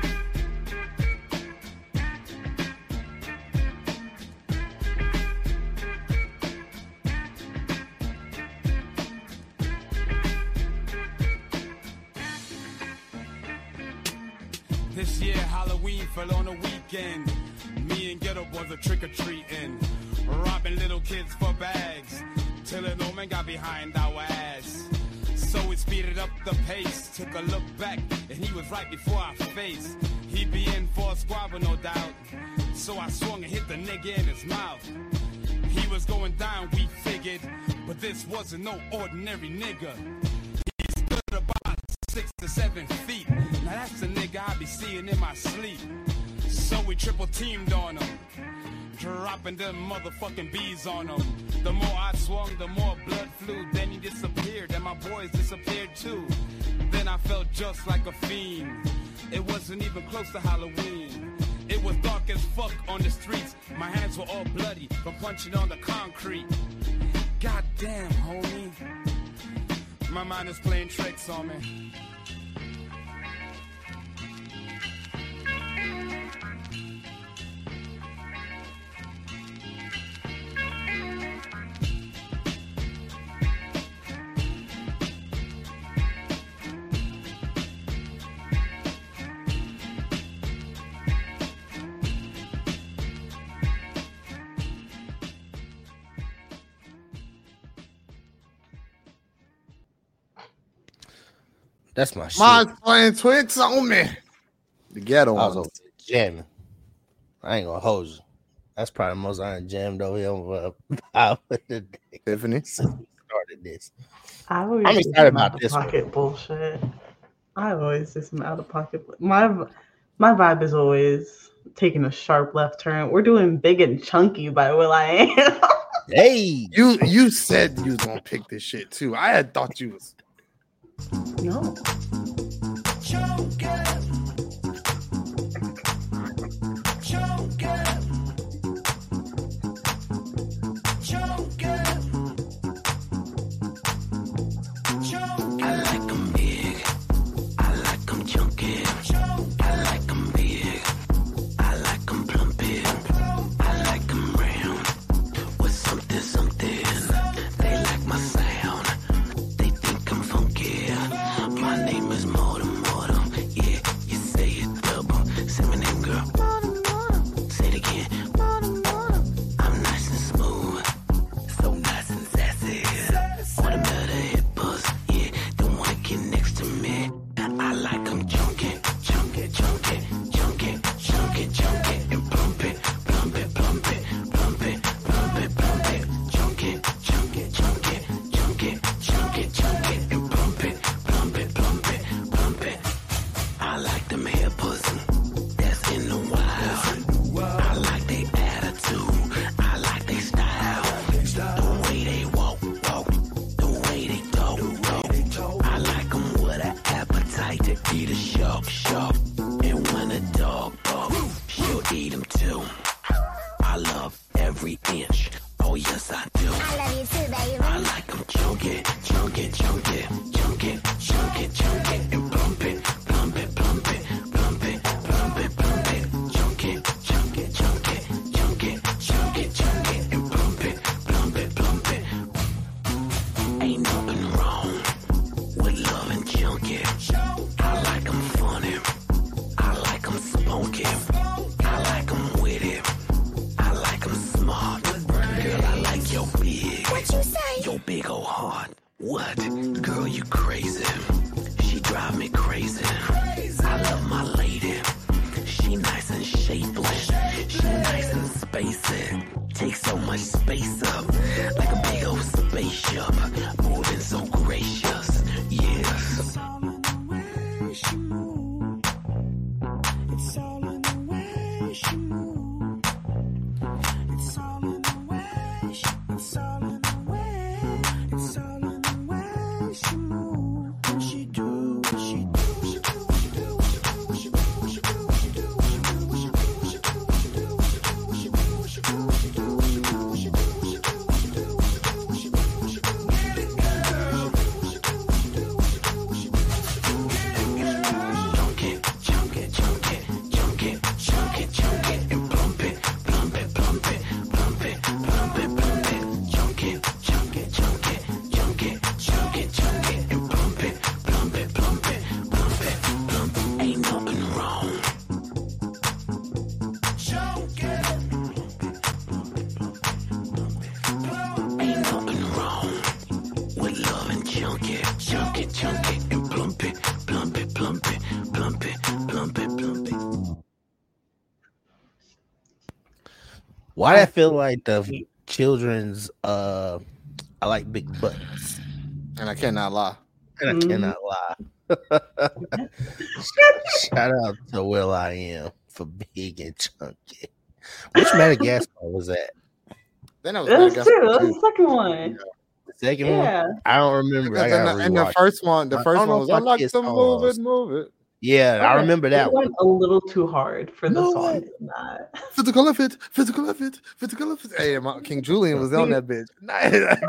This year Halloween fell on a weekend. Me and Ghetto Boys are trick-or-treating, robbing little kids for bags, till an old man got behind our ass. So we speeded up the pace, took a look back, and he was right before our face. He'd be in for a squabble, no doubt, so I swung and hit the nigga in his mouth. He was going down, we figured, but this wasn't no ordinary nigga. He stood about six to seven feet. Now that's the nigga I be seeing in my sleep. So we triple teamed on him, dropping them motherfucking bees on him. The more I swung, the more blood flew. Then he disappeared, and my boys disappeared too. Then I felt just like a fiend. It wasn't even close to Halloween. It was dark as fuck on the streets. My hands were all bloody from punching on the concrete. Goddamn, homie, my mind is playing tricks on me. That's my shit. Mine's playing Twix on me. The ghetto I was one. over there jamming. I ain't gonna hold you. That's probably the most I done jammed over here over uh, the day Tiffany. since we started goodness. I always I'm do excited some about out of this one. pocket bullshit. I always do some out of pocket. My my vibe is always taking a sharp left turn. We're doing Big and Chunky by Will I Am. Hey, You you said you was gonna pick this shit too. I had thought you was. No. I like 'em big. I like 'em chunky. I like 'em big. I like 'em plumpy. I like 'em round with something, something. They like my sound. They think I'm funky. My name is Mortem, Mortem. Yeah, you say it double. Say my name, girl. Say it again. I'm nice and smooth. So nice and sassy. All the better hippos. Yeah, don't wanna get next to me. I like 'em chunky, chunky, chunky, chunky, chunky, chunky, and plump it, plump it, plump it, plump it, plump it, plump it, chunky, chunky, chunky, chunky, chunky, chunky, and plump it, plump it, plump it, plump it. I like them hippos. That's in the wild. I like their attitude. I like their style. The way they walk, walk. The way they talk, talk. I like 'em with an appetite to eat a shark, shark. And when a dog barks, she'll eat 'em too. I love every inch. Oh yes, I do. I love you too, baby. I like 'em chunky, chunky, chunky, chunky, chunky, chunky, and plump it, plump it, plump it, plump it, plump it, plump it, chunky, chunky, chunky, chunky, chunky, chunky, and plump it, plump it, plump it. Ain't nothing wrong with loving chunky. I like 'em funny. I like 'em spunky. I like 'em witty. I like 'em smart. Girl, I like your big. What you say? Your big old heart. What? Girl, you crazy. She drive me crazy. I love my lady. She nice and shapely. She nice and spacey. Take so much space up. Like a big old spaceship. Moving so gracious. Yes. Chunky, chunky, chunky, chunky, chunky, chunky, and plump it, plump it, plump it, plump it, plump it, plump it, chunky, chunky, chunky, chunky, chunky, chunky, and plump it, plump it, plump it, plump it, plump it. Ain't nothing wrong. Ain't nothing wrong with loving chunky, chunky, chunky, and plump it, plump it, plump it, plump it, plump it, plump it. Why do I feel like the children's uh I like big butts. And I cannot lie. And I Mhm. cannot lie. Shout out to Will I Am for big and chunky. Which Madagascar was that? Then I was That's Madagascar two. That's too. the second one. The second Yeah. one? I don't remember. I Because in gotta the, in the rewatch. first one, the I first don't know one was if I my like kids to move paused. it, move it. Yeah, I Okay, remember that it one. went a little too hard for this No one. way. Not. Physical effort, physical effort, physical effort. Hey, my, King Julian was on that bitch. Nice,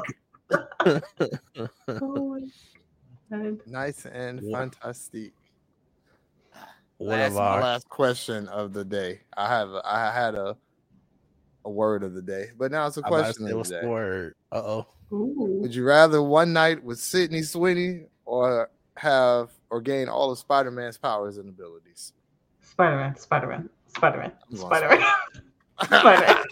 Oh my God. nice and Yeah. fantastic. One That's of my our last question of the day. I have I had a a word of the day, but now it's a I'm about to question say, of what's the the day. word? Uh oh. Ooh. Would you rather one night with Sydney Sweeney or have or gain all of Spider-Man's powers and abilities? Spider-Man, Spider-Man, Spider-Man, I'm going Spider-Man, Spider-Man.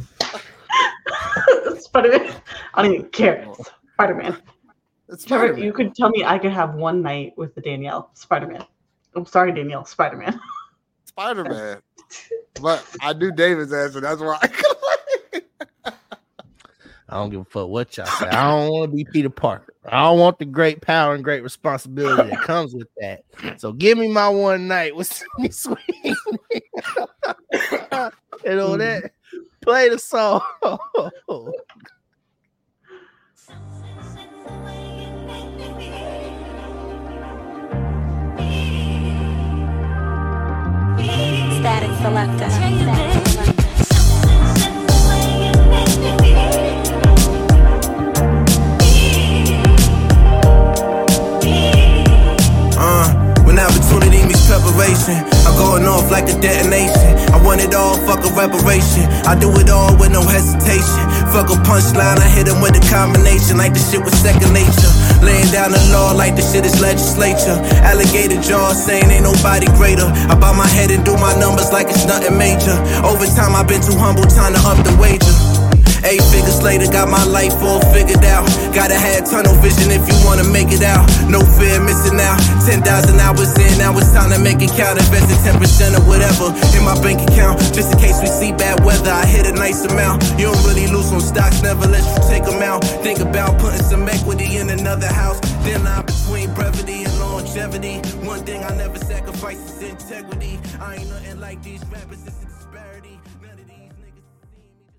Spider-Man. I don't even care. Spider-Man. It's Trevor, Spider-Man. you could tell me I could have one night with the Danielle. Spider-Man. I'm sorry, Danielle. Spider-Man. Spider-Man. But I knew David's answer. That's why. I don't give a fuck what y'all say. I don't want to be Peter Parker. I don't want the great power and great responsibility that comes with that. So give me my one night with Sydney Sweeney. And all that. Play the song. Static Selector. Static Selector. When opportunity meets preparation, I'm going off like a detonation. I want it all, fuck a reparation. I do it all with no hesitation. Fuck a punchline, I hit him with a combination like the shit was second nature. Laying down the law like the shit is legislature. Alligator jaws saying ain't nobody greater. I bow my head and do my numbers like it's nothing major. Over time I've been too humble, time to up the wager. Eight figures later, got my life all figured out. Gotta have tunnel vision if you wanna make it out. No fear missing out. ten thousand hours in, now it's time to make it count. Invested ten percent or whatever in my bank account. Just in case we see bad weather, I hit a nice amount. You don't really lose on stocks, never let you take them out. Think about putting some equity in another house. Thin line between brevity and longevity. One thing I never sacrifice is integrity. I ain't nothing like these rappers.